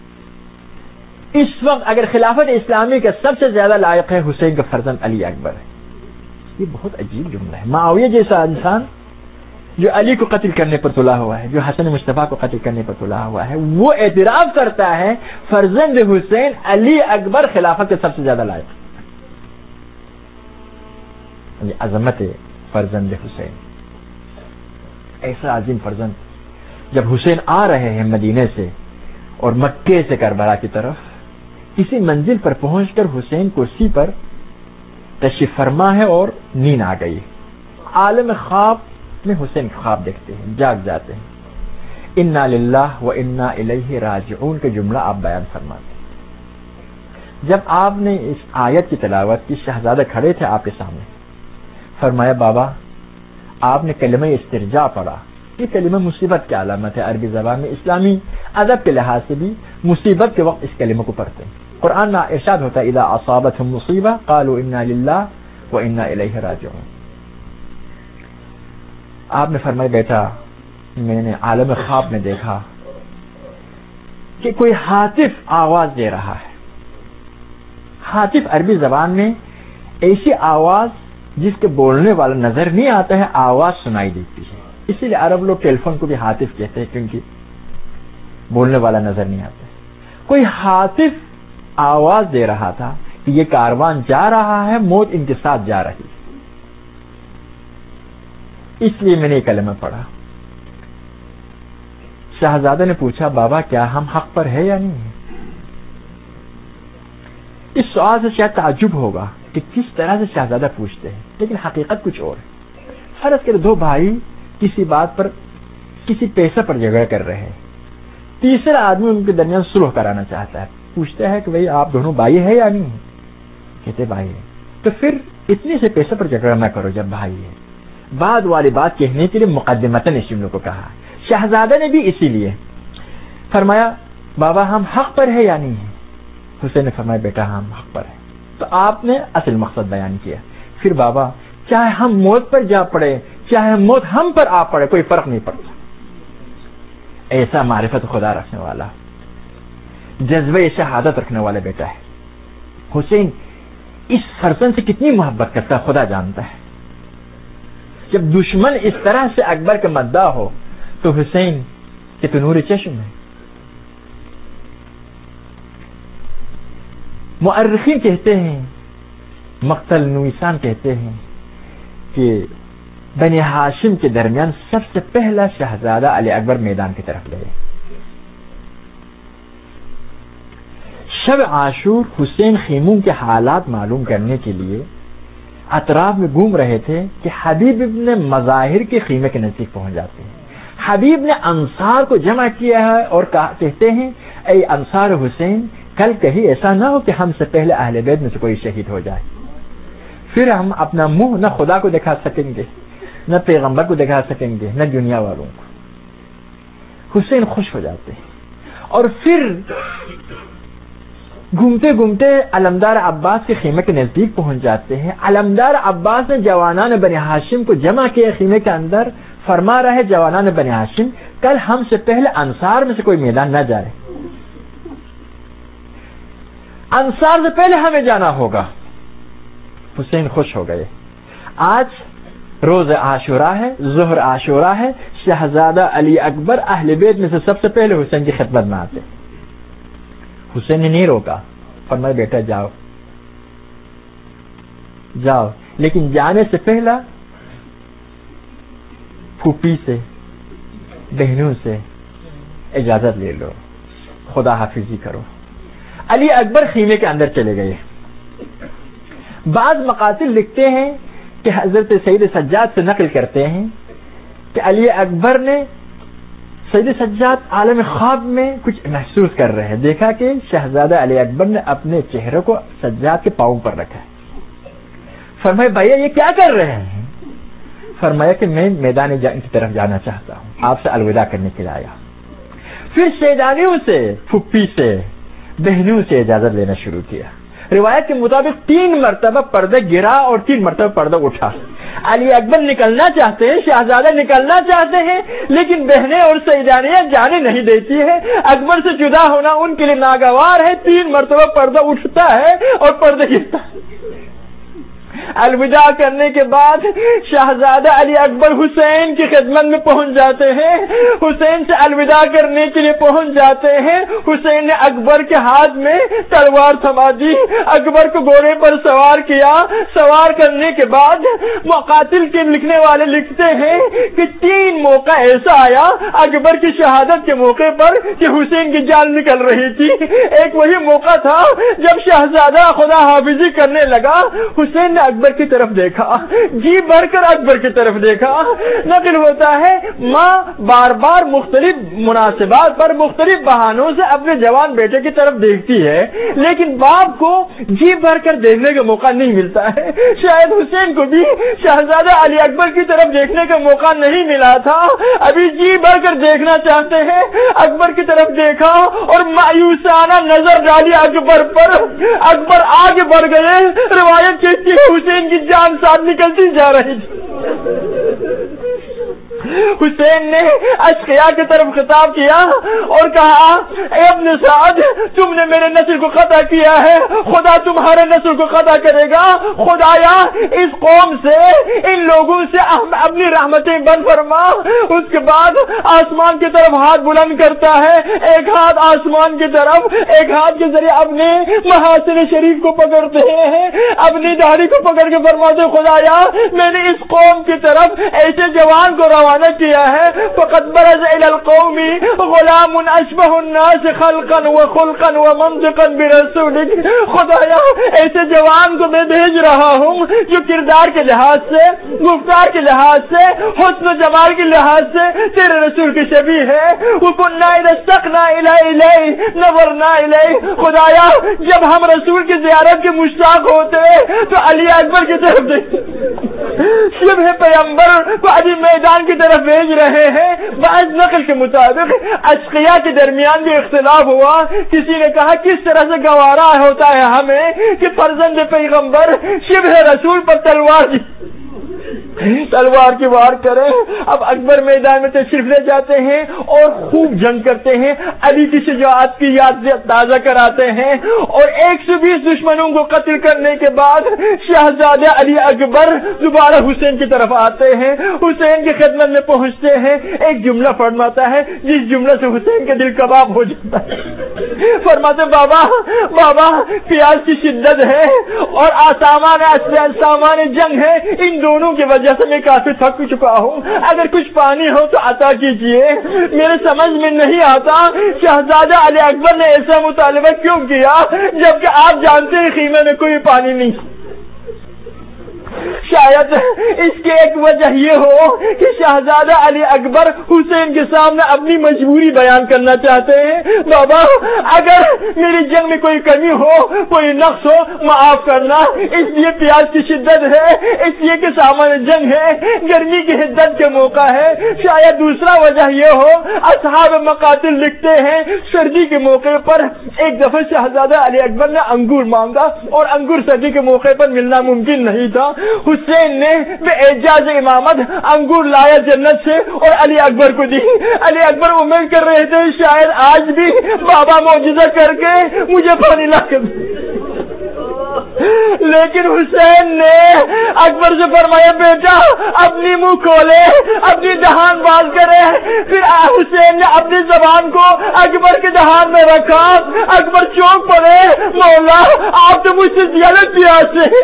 اس وقت اگر خلافت اسلامی کا سب سے زیادہ لائق ہے حسین کا فرزند علی اکبر ہے. یہ بہت عجیب جملہ ہے. معاویہ جیسا انسان جو علی کو قتل کرنے پر تلا ہوا ہے، جو حسن مصطفیٰ کو قتل کرنے پر تلا ہوا ہے، وہ اعتراف کرتا ہے فرزند حسین علی اکبر خلافت کے سب سے زیادہ لائق. یہ عظمت فرزند حسین، ایسا عظیم فرزند. جب حسین آ رہے ہیں مدینے سے اور مکے سے کربلا کی طرف، کسی منزل پر پہنچ کر حسین کرسی پر تشریف فرما ہے اور نیند آ گئی. عالم خواب میں حسین خواب دیکھتے ہیں, جاگ جاتے ہیں. انا للہ و انا الیہ راجعون کا جملہ آپ بیان فرماتے ہیں. جب آپ نے اس آیت کی تلاوت کی, شہزادہ کھڑے تھے آپ کے سامنے. فرمایا بابا آپ نے کلمہ استرجاع پڑھا. یہ کلمہ مصیبت کی علامت ہے. عربی زبان میں اسلامی ادب کے لحاظ سے بھی مصیبت کے وقت اس کلمہ کو پڑھتے ہیں. قرآن میں ارشاد ہوتا ہے اذا اصابتهم مصیبہ قالوا انا للہ و انا الیہ راجعون. آپ نے فرمایا بیٹا میں نے عالم خواب میں دیکھا کہ کوئی ہاتف آواز دے رہا ہے. ہاتف عربی زبان میں ایسی آواز جس کے بولنے والا نظر نہیں آتا ہے, آواز سنائی دیتی ہے. اسی لیے عرب لوگ ٹیلی فون کو بھی ہاتف کہتے ہیں کیونکہ بولنے والا نظر نہیں آتا ہے. کوئی ہاتف آواز دے رہا تھا کہ یہ کاروان جا رہا ہے, موت ان کے ساتھ جا رہی. اس لیے میں نے یہ کلمہ پڑھا. شہزادہ نے پوچھا بابا کیا ہم حق پر ہے یا نہیں ہے؟ اس سوال سے شاید تعجب ہوگا کہ کس طرح سے شہزادہ پوچھتے ہیں, لیکن حقیقت کچھ اور ہے. فرض کرے دو بھائی کسی بات پر, کسی پیسے پر جھگڑا کر رہے ہیں. تیسرا آدمی ان کے درمیان صلح کرانا چاہتا ہے. پوچھتا ہے کہ بھئی آپ دونوں بھائی ہے یا نہیں؟ کہتے بھائی ہے. تو پھر اتنے سے پیسے پر جھگڑا نہ کرو جب بھائی ہے. بعد والی بات کہنے کے لیے مقدمتاً اس جملے کو کہا. شہزادہ نے بھی اسی لیے فرمایا بابا ہم حق پر ہے یا نہیں ہے؟ حسین نے فرمایا بیٹا ہم حق پر ہیں. تو آپ نے اصل مقصد بیان کیا. پھر بابا چاہے ہم موت پر جا پڑے, چاہے موت ہم پر آ پڑے, کوئی فرق نہیں پڑتا. ایسا معرفت خدا رکھنے والا, جذبہ شہادت رکھنے والا بیٹا ہے. حسین اس فرزند سے کتنی محبت کرتا ہے خدا جانتا ہے. جب دشمن اس طرح سے اکبر کے مداح ہو تو حسین کے تو نور چشم ہے. مؤرخین کہتے ہیں, مقتل نویسان کہتے ہیں کہ بنی ہاشم کے درمیان سب سے پہلا شہزادہ علی اکبر میدان کی طرف گئے. شب عاشور حسین خیموں کے حالات معلوم کرنے کے لیے اطراف میں گھوم رہے تھے کہ حبیب ابن مظاہر کے خیمے کے نزدیک پہنچ جاتے ہیں. حبیب نے انصار کو جمع کیا ہے اور کہتے ہیں اے انصار حسین کل کہیں ایسا نہ ہو کہ ہم سے پہلے اہل بیت میں سے کوئی شہید ہو جائے, پھر ہم اپنا منہ نہ خدا کو دکھا سکیں گے, نہ پیغمبر کو دکھا سکیں گے, نہ دنیا والوں کو. حسین خوش ہو جاتے ہیں اور پھر گھومتے گھومتے علمدار عباس کے خیمے کے نزدیک پہنچ جاتے ہیں. علمدار عباس نے جوانان بنی ہاشم کو جمع کیا خیمے کے اندر. فرما رہے جوانان بنی ہاشم کل ہم سے پہلے انصار میں سے کوئی میدان نہ جائے, انصار سے پہلے ہمیں جانا ہوگا. حسین خوش ہو گئے. آج روز عاشورہ ہے, ظہر عاشورہ ہے. شہزادہ علی اکبر اہل بیت میں سے سب سے پہلے حسین کی خدمت میں آتے. حسین نے نہیں روکا, فرمایا بیٹا جاؤ جاؤ, لیکن جانے سے پہلا پھوپھی سے, بہنوں سے اجازت لے لو, خدا حافظی کرو. علی اکبر خیمے کے اندر چلے گئے. بعض مقاتل لکھتے ہیں کہ حضرت سید سجاد سے نقل کرتے ہیں کہ علی اکبر نے سید سجاد عالم خواب میں کچھ محسوس کر رہے ہیں. دیکھا کہ شہزادہ علی اکبر نے اپنے چہرے کو سجاد کے پاؤں پر رکھا ہے. فرمایا بھیا یہ کیا کر رہے ہیں؟ فرمایا کہ میں میدان جنگ کی طرف جانا چاہتا ہوں, آپ سے الوداع کرنے کے لیے آیا. پھر سیدانیوں سے, پھپھی سے, بہنوں سے اجازت لینا شروع کیا. روایت کے مطابق 3 مرتبہ پردہ گرا اور 3 مرتبہ پردہ اٹھا. علی اکبر نکلنا چاہتے ہیں, شہزادہ نکلنا چاہتے ہیں, لیکن بہنیں اور سیدانیاں جانے نہیں دیتی ہیں. اکبر سے جدا ہونا ان کے لیے ناگوار ہے. 3 مرتبہ پردہ اٹھتا ہے اور پردہ گرتا ہے. الوداع کرنے کے بعد شہزادہ علی اکبر حسین کی خدمت میں پہنچ جاتے ہیں، حسین سے الوداع کرنے کے لیے پہنچ جاتے ہیں۔ حسین نے اکبر کے ہاتھ میں تلوار تھما دی، اکبر کو گھوڑے پر سوار کیا۔ سوار کرنے کے بعد مقاتل کے لکھنے والے لکھتے ہیں کہ 3 موقع ایسا آیا اکبر کی شہادت کے موقع پر کہ حسین کی جان نکل رہی تھی۔ ایک وہی موقع تھا جب شہزادہ خدا حافظی کرنے لگا، حسین نے اکبر کی طرف دیکھا، جی بھر کر اکبر کی طرف دیکھا۔ نقل ہوتا ہے ماں بار بار مختلف مناسبات پر مختلف بہانوں سے اپنے جوان بیٹے کی طرف دیکھتی ہے، لیکن باپ کو جی بھر کر دیکھنے کا موقع نہیں ملتا ہے۔ شاید حسین کو بھی شہزادہ علی اکبر کی طرف دیکھنے کا موقع نہیں ملا تھا، ابھی جی بھر کر دیکھنا چاہتے ہیں۔ اکبر کی طرف دیکھا اور مایوسانہ نظر ڈالی اکبر پر، اکبر آگے بڑھ گئے۔ روایت کہتی ہے حسین کی جان ساتھ نکلتی جا رہی تھی۔ حسین نے اشقیاء کی طرف خطاب کیا اور کہا اے ابن سعد، تم نے میرے نسل کو قطع کیا ہے، خدا تمہارے نسل کو قطع کرے گا۔ خدایا اس قوم سے، ان لوگوں سے اپنی رحمتیں بند فرما۔ اس کے بعد آسمان کی طرف ہاتھ بلند کرتا ہے، ایک ہاتھ آسمان کی طرف، ایک ہاتھ کے ذریعے اپنے محاسن شریف کو پکڑتے ہیں، اپنی داڑھی کو پکڑ کے فرماتے خدایا میں نے اس قوم کی طرف ایسے جوان کو روانہ کیا ہے، فقد برز الى القوم غلام اشبہ الناس خلقا وخلقا ومنطقا برسولک۔ خدایا ایسے جوان کو میں بھیج رہا ہوں جو کردار کے لحاظ سے، گفتار کے لحاظ سے، حسن و جمال کے لحاظ سے تیرے رسول کی شبیہ ہے۔ وکنا اذا اشتقنا الیہ نظرنا الیہ۔ خدایا جب ہم رسول کی زیارت کے مشتاق ہوتے تو علی اکبر کی طرف دیکھتے، شبہ پیغمبر کو علی میدان کی طرف بھیج رہے ہیں۔ بعض نقل کے مطابق اشقیاء کے درمیان بھی اختلاف ہوا، کسی نے کہا کس طرح سے گوارا ہوتا ہے ہمیں کہ فرزند پیغمبر شبہ رسول پر تلوار کی وار کرے۔ اب اکبر میدان میں تشریف لے جاتے ہیں اور خوب جنگ کرتے ہیں، علی کی شجاعت کی یاد تازہ کراتے ہیں اور 120 دشمنوں کو قتل کرنے کے بعد شہزادہ علی اکبر دوبارہ حسین کی طرف آتے ہیں، حسین کی خدمت میں پہنچتے ہیں۔ ایک جملہ فرماتا ہے جس جملہ سے حسین کا دل کباب ہو جاتا ہے۔ فرماتے بابا پیاس کی شدت ہے اور سامان جنگ ہے، ان دونوں کی وجہ سے میں کافی تھک چکا ہوں، اگر کچھ پانی ہو تو عطا کیجیے۔ میرے سمجھ میں نہیں آتا شہزادہ علی اکبر نے ایسا مطالبہ کیوں کیا جبکہ آپ جانتے ہیں خیمے میں کوئی پانی نہیں۔ شاید اس کی ایک وجہ یہ ہو کہ شہزادہ علی اکبر حسین کے سامنے اپنی مجبوری بیان کرنا چاہتے ہیں۔ بابا اگر میری جنگ میں کوئی کمی ہو، کوئی نقص ہو، معاف کرنا، اس لیے پیاس کی شدت ہے، اس لیے کہ سامان جنگ ہے، گرمی کی حدت کے موقع ہے۔ شاید دوسرا وجہ یہ ہو، اصحاب مقاتل لکھتے ہیں سردی کے موقع پر ایک دفعہ شہزادہ علی اکبر نے انگور مانگا اور انگور سردی کے موقع پر ملنا ممکن نہیں تھا۔ حسین نے بے اعجاز امامت انگور لایا جنت سے اور علی اکبر کو دی۔ علی اکبر امید کر رہے تھے شاید آج بھی بابا معجزہ کر کے مجھے پانی لا کر، لیکن حسین نے اکبر سے فرمایا بیٹا اپنی منہ کھولے، اپنی دہان باز کرے۔ پھر حسین نے اپنی زبان کو اکبر کے دہان میں رکھا۔ اکبر چونک پڑے، مولا آپ تو مجھ سے زیادہ پیاسے ہیں،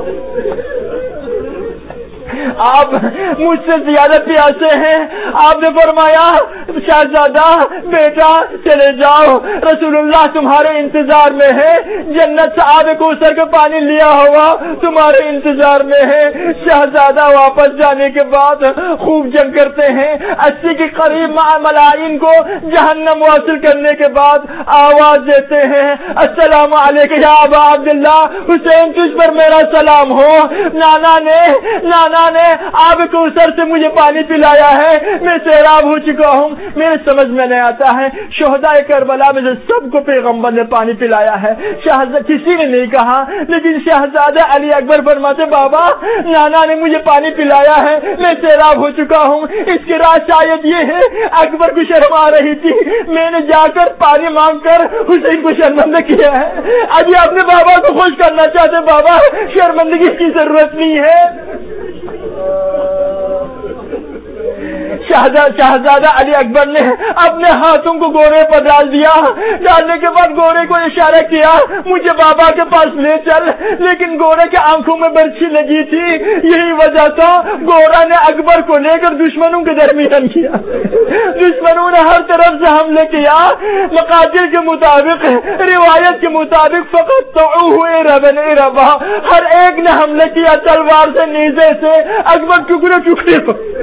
آپ مجھ سے زیادہ پیاسے ہیں۔ آپ نے فرمایا شہزادہ بیٹا چلے جاؤ، رسول اللہ تمہارے انتظار میں ہے، جنت سے آب کوثر کا پانی لیا ہوا تمہارے انتظار میں ہے۔ شہزادہ واپس جانے کے بعد خوب جنگ کرتے ہیں، 80 کے قریب ملائن کو جہنم واصل کرنے کے بعد آواز دیتے ہیں السلام علیکم یا ابا عبداللہ، حسین تجھ پر میرا سلام ہو، نانا نے آب کوثر سے مجھے پانی پلایا ہے، میں سیراب ہو چکا ہوں۔ میرے سمجھ میں نہیں آتا ہے. شہداء کربلا میں سے سب کو پیغمبر نے پانی پلایا ہے, کسی نے نہیں کہا, لیکن شہزادہ علی اکبر فرماتے بابا نانا نے مجھے پانی پلایا ہے, میں سیراب ہو چکا ہوں. اس کی راز شاید یہ ہے, اکبر کو شرم آ رہی تھی, میں نے جا کر پانی مانگ کر حسین کو شرمندہ کیا ہے. ابھی اپنے بابا کو خوش کرنا چاہتے, بابا شرمندگی کی ضرورت نہیں ہے. شہزادہ علی اکبر نے اپنے ہاتھوں کو گورے پر ڈال دیا. ڈالنے کے بعد گورے کو اشارہ کیا مجھے بابا کے پاس لے چل, لیکن گورے کے آنکھوں میں برچھی لگی تھی. یہی وجہ تھا گورا نے اکبر کو لے کر دشمنوں کے درمیان کیا. دشمنوں نے ہر طرف سے حملے کیا. مقاتل کے مطابق, روایت کے مطابق فقط ربا, ہر ایک نے حملے کیا تلوار سے, نیزے سے. اکبر ٹکڑے ٹکڑے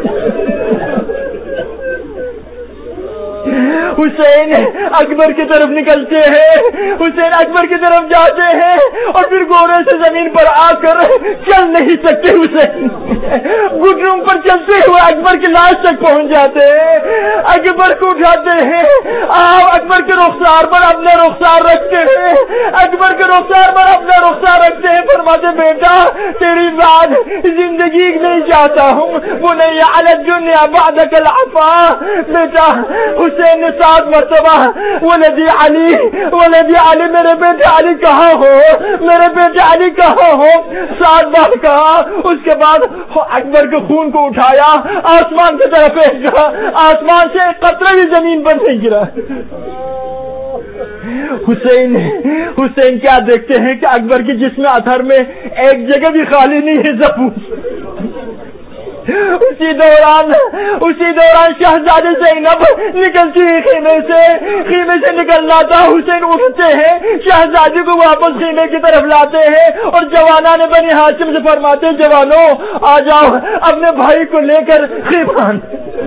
حسین اکبر کی طرف نکلتے ہیں, حسین اکبر کی طرف جاتے ہیں اور پھر گورے سے زمین پر آ کر چل نہیں سکتے. حسین گھٹنوں پر چلتے ہوئے اکبر کی لاش تک پہنچ جاتے ہیں. اکبر کو اٹھاتے ہیں, اکبر کے رخسار پر اپنا رخسار رکھتے ہیں, اکبر کے رخسار پر اپنا رخسار رکھتے ہیں. فرماتے بیٹا تیری بعد زندگی نہیں چاہتا ہوں, وہ نہیں علی الدنیا بعدک العفا. بیٹا حسین نے 7 مرتبہ ولدی علی میرے بیٹے علی کہاں ہو, میرے بیٹے علی کہاں ہو 7 بار کہا. اس کے بعد اکبر کے خون کو اٹھایا, آسمان کی طرف پھینکا, آسمان سے ایک قطرہ بھی زمین پر نہیں گرا. حسین کیا دیکھتے ہیں کہ اکبر کی جسم اثر میں ایک جگہ بھی خالی نہیں ہے, زبون. اسی دوران شہزادی زینب نکلتی ہے خیمے سے نکلنا تھا. حسین اٹھتے ہیں, شہزادی کو واپس خیمے کی طرف لاتے ہیں اور جوانان بنی ہاشم سے فرماتے ہیں جوانوں آ جاؤ اپنے بھائی کو لے کر خیمان.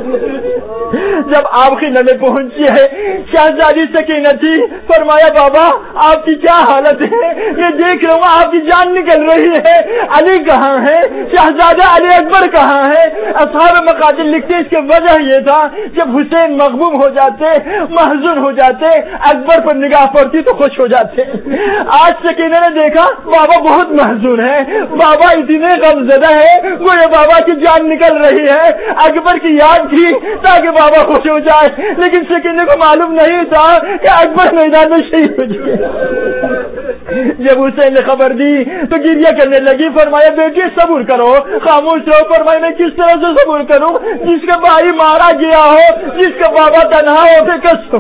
جب آپ خیمے میں پہنچی ہے شہزادی سکینہ تھی. فرمایا بابا آپ کی کیا حالت ہے, میں دیکھ رہا ہوں آپ کی جان نکل رہی ہے. علی کہاں ہے, شہزادہ علی اکبر کہاں ہے. اصحاب مقاتل لکھتے اس کی وجہ یہ تھا جب حسین مغموم ہو جاتے, محزون ہو جاتے, اکبر پر نگاہ پڑتی تو خوش ہو جاتے. آج سکینہ نے دیکھا بابا بہت محزون ہے, بابا اتنے غمزدہ ہے, وہ یہ بابا کی جان نکل رہی ہے. اکبر کی یاد تھی تاکہ بابا خوش ہو جائے, لیکن سکینہ کو معلوم نہیں تھا کہ اکبر میدان میں شہید ہو چکے. جب حسین نے خبر دی تو گریہ کرنے لگی. فرمایا بیٹی صبر کرو, خاموش رہو. فرمایا میں کس طرح سے صبر کروں, جس کا بھائی مارا گیا ہو, جس کا بابا تنہا ہو کے کس.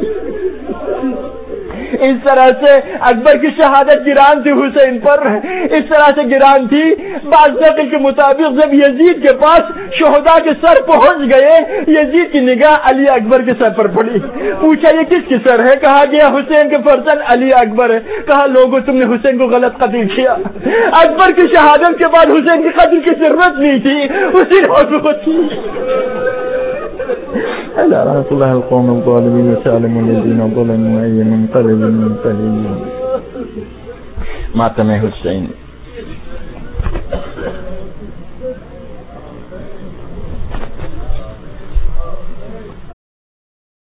اس طرح سے اکبر کی شہادت گران تھی حسین پر, اس طرح سے گران تھی. بعض نقل کے مطابق جب یزید کے پاس شہداء کے سر پہنچ گئے, یزید کی نگاہ علی اکبر کے سر پر پڑی. پوچھا یہ کس کی سر ہے, کہا گیا حسین کے فرزند علی اکبر ہے. کہا لوگوں تم نے حسین کو غلط قتل کیا. اکبر کی شہادت کے بعد حسین کی قتل کی ضرورت نہیں تھی, حسین اور تھی. رحمة الله القوم الظالمين وسالم الذين ظلموا أي منقلب منقلب. ماتم حسین.